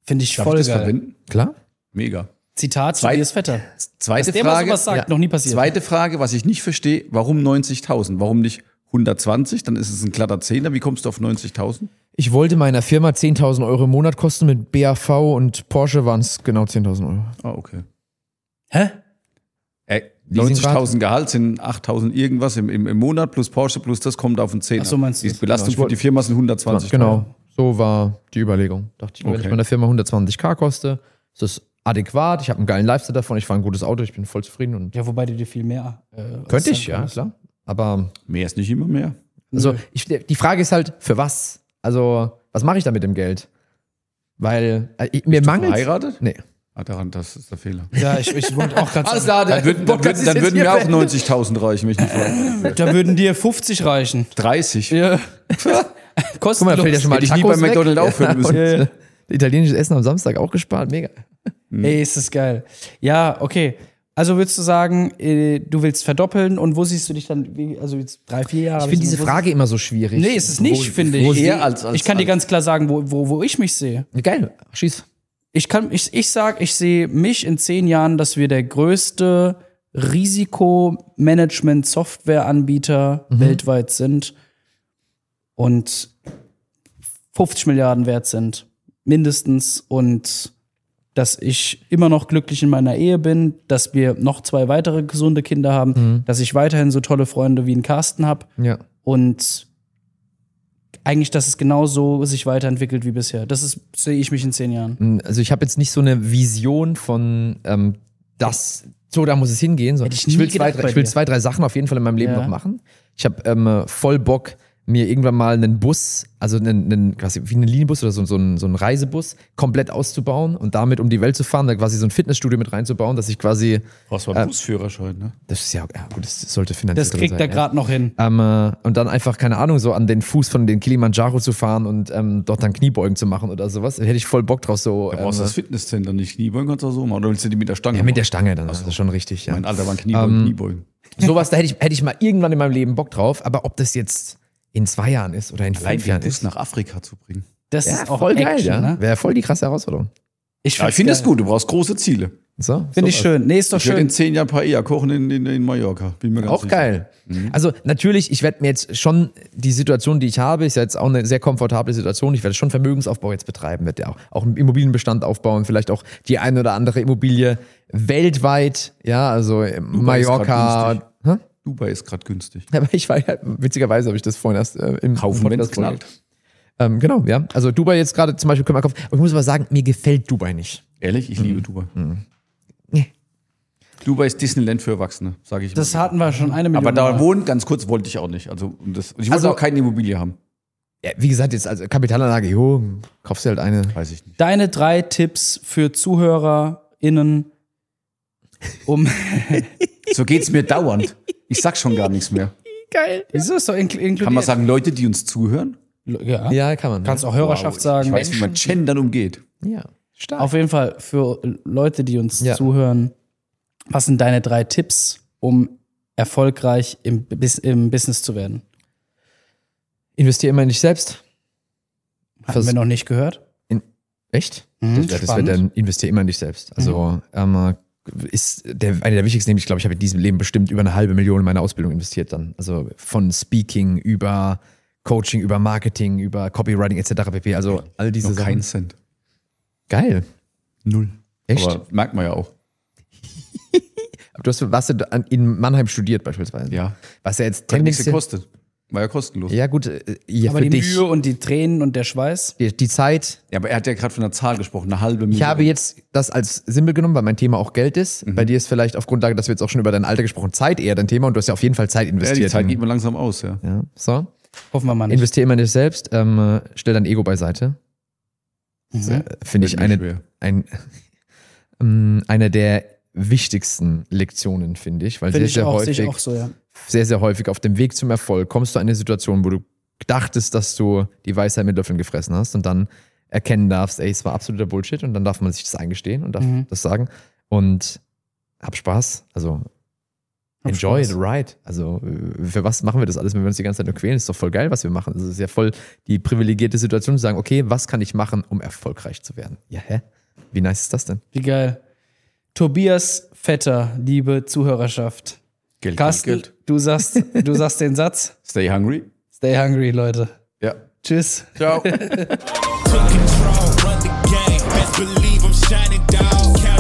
Finde ich Darf voll ich das geil. verwenden? Klar. Mega. Zitat Zweit- Tobias Vetter. Zweite Dass der mal Frage. sowas sagt, ja. noch nie passiert. Zweite Frage, was ich nicht verstehe, warum neunzigtausend? Warum nicht hundertzwanzig? Dann ist es ein glatter Zehner. Wie kommst du auf neunzigtausend? Ich wollte meiner Firma zehntausend Euro im Monat kosten. Mit B A V und Porsche waren es genau zehntausend Euro. Ah, okay. Hä? Äh, neunzigtausend Gehalt sind achttausend irgendwas im, im, im Monat plus Porsche plus das kommt auf einen Zehner. Ach so, meinst du Die das? Belastung Genau. für die Firma sind hundertzwanzig. Genau, so war die Überlegung. Dachte ich, mir, wenn Okay. ich meiner Firma hundertzwanzig K koste, ist das adäquat. Ich habe einen geilen Lifestyle davon. Ich fahre ein gutes Auto. Ich bin voll zufrieden. Und Ja, wobei du dir viel mehr. Äh, könnte ich, auszahlen ja, kannst. klar. Aber Mehr ist nicht immer mehr. also ich, die Frage ist halt, für was? Also, was mache ich da mit dem Geld? Weil äh, ich, mir Bist du mangelt. verheiratet? Nee. Ah, daran, das ist der Fehler. Ja, ich, ich wollte auch gerade sagen. klar, Dann würden, dann würden, dann würden mir auch neunzigtausend reichen, wenn ich nicht verheiratet Da würden dir fünfzig reichen. dreißig. Ja. Guck Kostenlos. mal, da fällt ja schon mal Hätte die ich nie Tacos bei McDonald's weg. aufhören müssen. Und, Ja, ja. äh, italienisches Essen am Samstag auch gespart. Mega. Ey, ist das geil. Ja, okay. Also würdest du sagen, äh, du willst verdoppeln und wo siehst du dich dann, wie- also jetzt drei, vier Jahre? Ich finde diese Frage immer so schwierig. Nee, ist es nicht, finde ich. eher als- als- ich kann dir ganz klar sagen, wo, wo, wo ich mich sehe. Geil, schieß. Ich kann, ich, ich sag, ich sehe mich in zehn Jahren, dass wir der größte Risikomanagement-Software-Anbieter weltweit sind und fünfzig Milliarden wert sind. Mindestens. Und dass ich immer noch glücklich in meiner Ehe bin, dass wir noch zwei weitere gesunde Kinder haben, dass ich weiterhin so tolle Freunde wie einen Carsten habe Ja. und eigentlich, dass es genauso sich weiterentwickelt wie bisher. Das ist, sehe ich mich in zehn Jahren. Also ich habe jetzt nicht so eine Vision von ähm, das, so da muss es hingehen. So. Hätte ich Ich, will nie zwei, gedacht drei, bei ich will dir. zwei, drei Sachen auf jeden Fall in meinem Leben Ja. noch machen. Ich habe ähm, voll Bock, mir irgendwann mal einen Bus, also einen, einen quasi wie einen Linienbus oder so, so, einen, so einen Reisebus komplett auszubauen und damit um die Welt zu fahren, da quasi so ein Fitnessstudio mit reinzubauen, dass ich quasi, Brauchst du einen Busführerschein, ne? das ist ja, ja gut, das sollte finanziell Das drin kriegt sein, er ja. gerade noch hin. Ähm, äh, und dann einfach, keine Ahnung, so an den Fuß von den Kilimanjaro zu fahren und ähm, dort dann Kniebeugen zu machen oder sowas. Da hätte ich voll Bock drauf, so. Da brauchst du ähm, das Fitnesscenter nicht. Kniebeugen kannst du auch so machen. Oder willst du die mit der Stange ja, mit der machen? Stange dann, das ist schon richtig, ja. Mein Alter waren Kniebeugen, Ähm, Kniebeugen. Sowas, da hätte ich, hätte ich mal irgendwann in meinem Leben Bock drauf, aber ob das jetzt in zwei Jahren ist oder in Allein fünf den Jahren Bus ist. nach Afrika zu bringen. Das Ja, ist auch voll geil, Action, ja. ne? Wäre voll die krasse Herausforderung. Ich, Ja, ich finde es gut. Du brauchst große Ziele. So, Finde ich sowas. schön. Nee, ist doch Ich werde in schön. zehn Jahren Paella kochen in, in, in Mallorca. Bin mir ganz Auch sicher. geil. Also natürlich, ich werde mir jetzt schon die Situation, die ich habe, ist ja jetzt auch eine sehr komfortable Situation. Ich werde schon Vermögensaufbau jetzt betreiben, werde ja auch, auch einen Immobilienbestand aufbauen, vielleicht auch die eine oder andere Immobilie weltweit, ja, also Dubai ist grad Mallorca. günstig. Hä? Dubai ist gerade günstig. Aber ich war ja, witzigerweise habe ich das vorhin erst äh, im Kaufen, wenn es Podcast knallt. Ähm, genau, ja. Also Dubai jetzt gerade zum Beispiel können wir kaufen. Aber ich muss aber sagen, mir gefällt Dubai nicht. Ehrlich, ich liebe Dubai. Nee. Dubai ist Disneyland für Erwachsene, sage ich Das immer. hatten wir schon eine Million Aber da Mal. wohnen, ganz kurz, wollte ich auch nicht. Also, und das, ich wollte Also- auch keine Immobilie haben. Ja, wie gesagt, jetzt also Kapitalanlage, jo, kaufst du halt eine. Weiß ich nicht. Deine drei Tipps für ZuhörerInnen, um. So geht's mir dauernd. Ich sag schon gar nichts mehr. Geil. Wieso ist doch inkl- inkludiert? Kann man sagen, Leute, die uns zuhören? Ja. Ja, kann man. ne? Kannst auch Hörerschaft Wow, sagen. Ich weiß, wie man Gendern umgeht. Ja, stark. Auf jeden Fall für Leute, die uns Ja. zuhören, was sind deine drei Tipps, um erfolgreich im, Bus- im Business zu werden? Investier immer in dich selbst. Hatten Vers- wir noch nicht gehört? Echt? Mhm, das das wäre spannend. dann, investier immer in dich selbst. Also, ähm, ist der, eine der wichtigsten, ich glaube, ich habe in diesem Leben bestimmt über eine halbe Million in meine Ausbildung investiert dann. Also von Speaking über Coaching, über Marketing, über Copywriting et cetera pp. Also all diese Noch Sachen. kein Cent. Geil. Null. Echt? Aber merkt man ja auch. Aber du hast, warst du an- in Mannheim studiert beispielsweise. Ja. Was ja jetzt Hat nichts tendenziell. gekostet. War ja kostenlos. Ja. Ja, gut, äh, ja, Aber für die dich. Mühe und die Tränen und der Schweiß. Die, die Zeit. aber er hat ja gerade von einer Zahl gesprochen, eine halbe Million. Ich habe jetzt das als Symbol genommen, weil mein Thema auch Geld ist. Mhm. Bei dir ist vielleicht auf Grundlage, dass wir jetzt auch schon über dein Alter gesprochen, Zeit eher dein Thema und du hast ja auf jeden Fall Zeit ja, investiert. die Zeit in- geht mir langsam aus, ja. ja, so. Hoffen wir mal nicht. Investier immer in dich selbst, ähm, äh, stell dein Ego beiseite. Mhm. Äh, Finde ich Wird mir eine, schwer. ein, ähm, eine der wichtigsten Lektionen, finde ich, weil Finde sehr, ich sehr auch, sehe häufig, ich auch so, ja. sehr, sehr häufig auf dem Weg zum Erfolg kommst du an eine Situation, wo du dachtest, dass du die Weisheit mit Löffeln gefressen hast und dann erkennen darfst, ey, es war absoluter Bullshit und dann darf man sich das eingestehen und darf Mhm. das sagen und hab Spaß. Also enjoy Spaß. the ride. Also äh, für was machen wir das alles, wenn wir uns die ganze Zeit nur quälen? Ist doch voll geil, was wir machen. Es ist ja voll die privilegierte Situation zu sagen, okay, was kann ich machen, um erfolgreich zu werden? Ja, hä? Wie nice ist das denn? Wie geil. Tobias Vetter, liebe Zuhörerschaft. Geld, Carsten, Geld, Geld. du sagst, du sagst den Satz. Stay hungry. Stay hungry, Leute. Ja. Tschüss. Ciao. Took control, run the game. Best believe I'm shining, dog.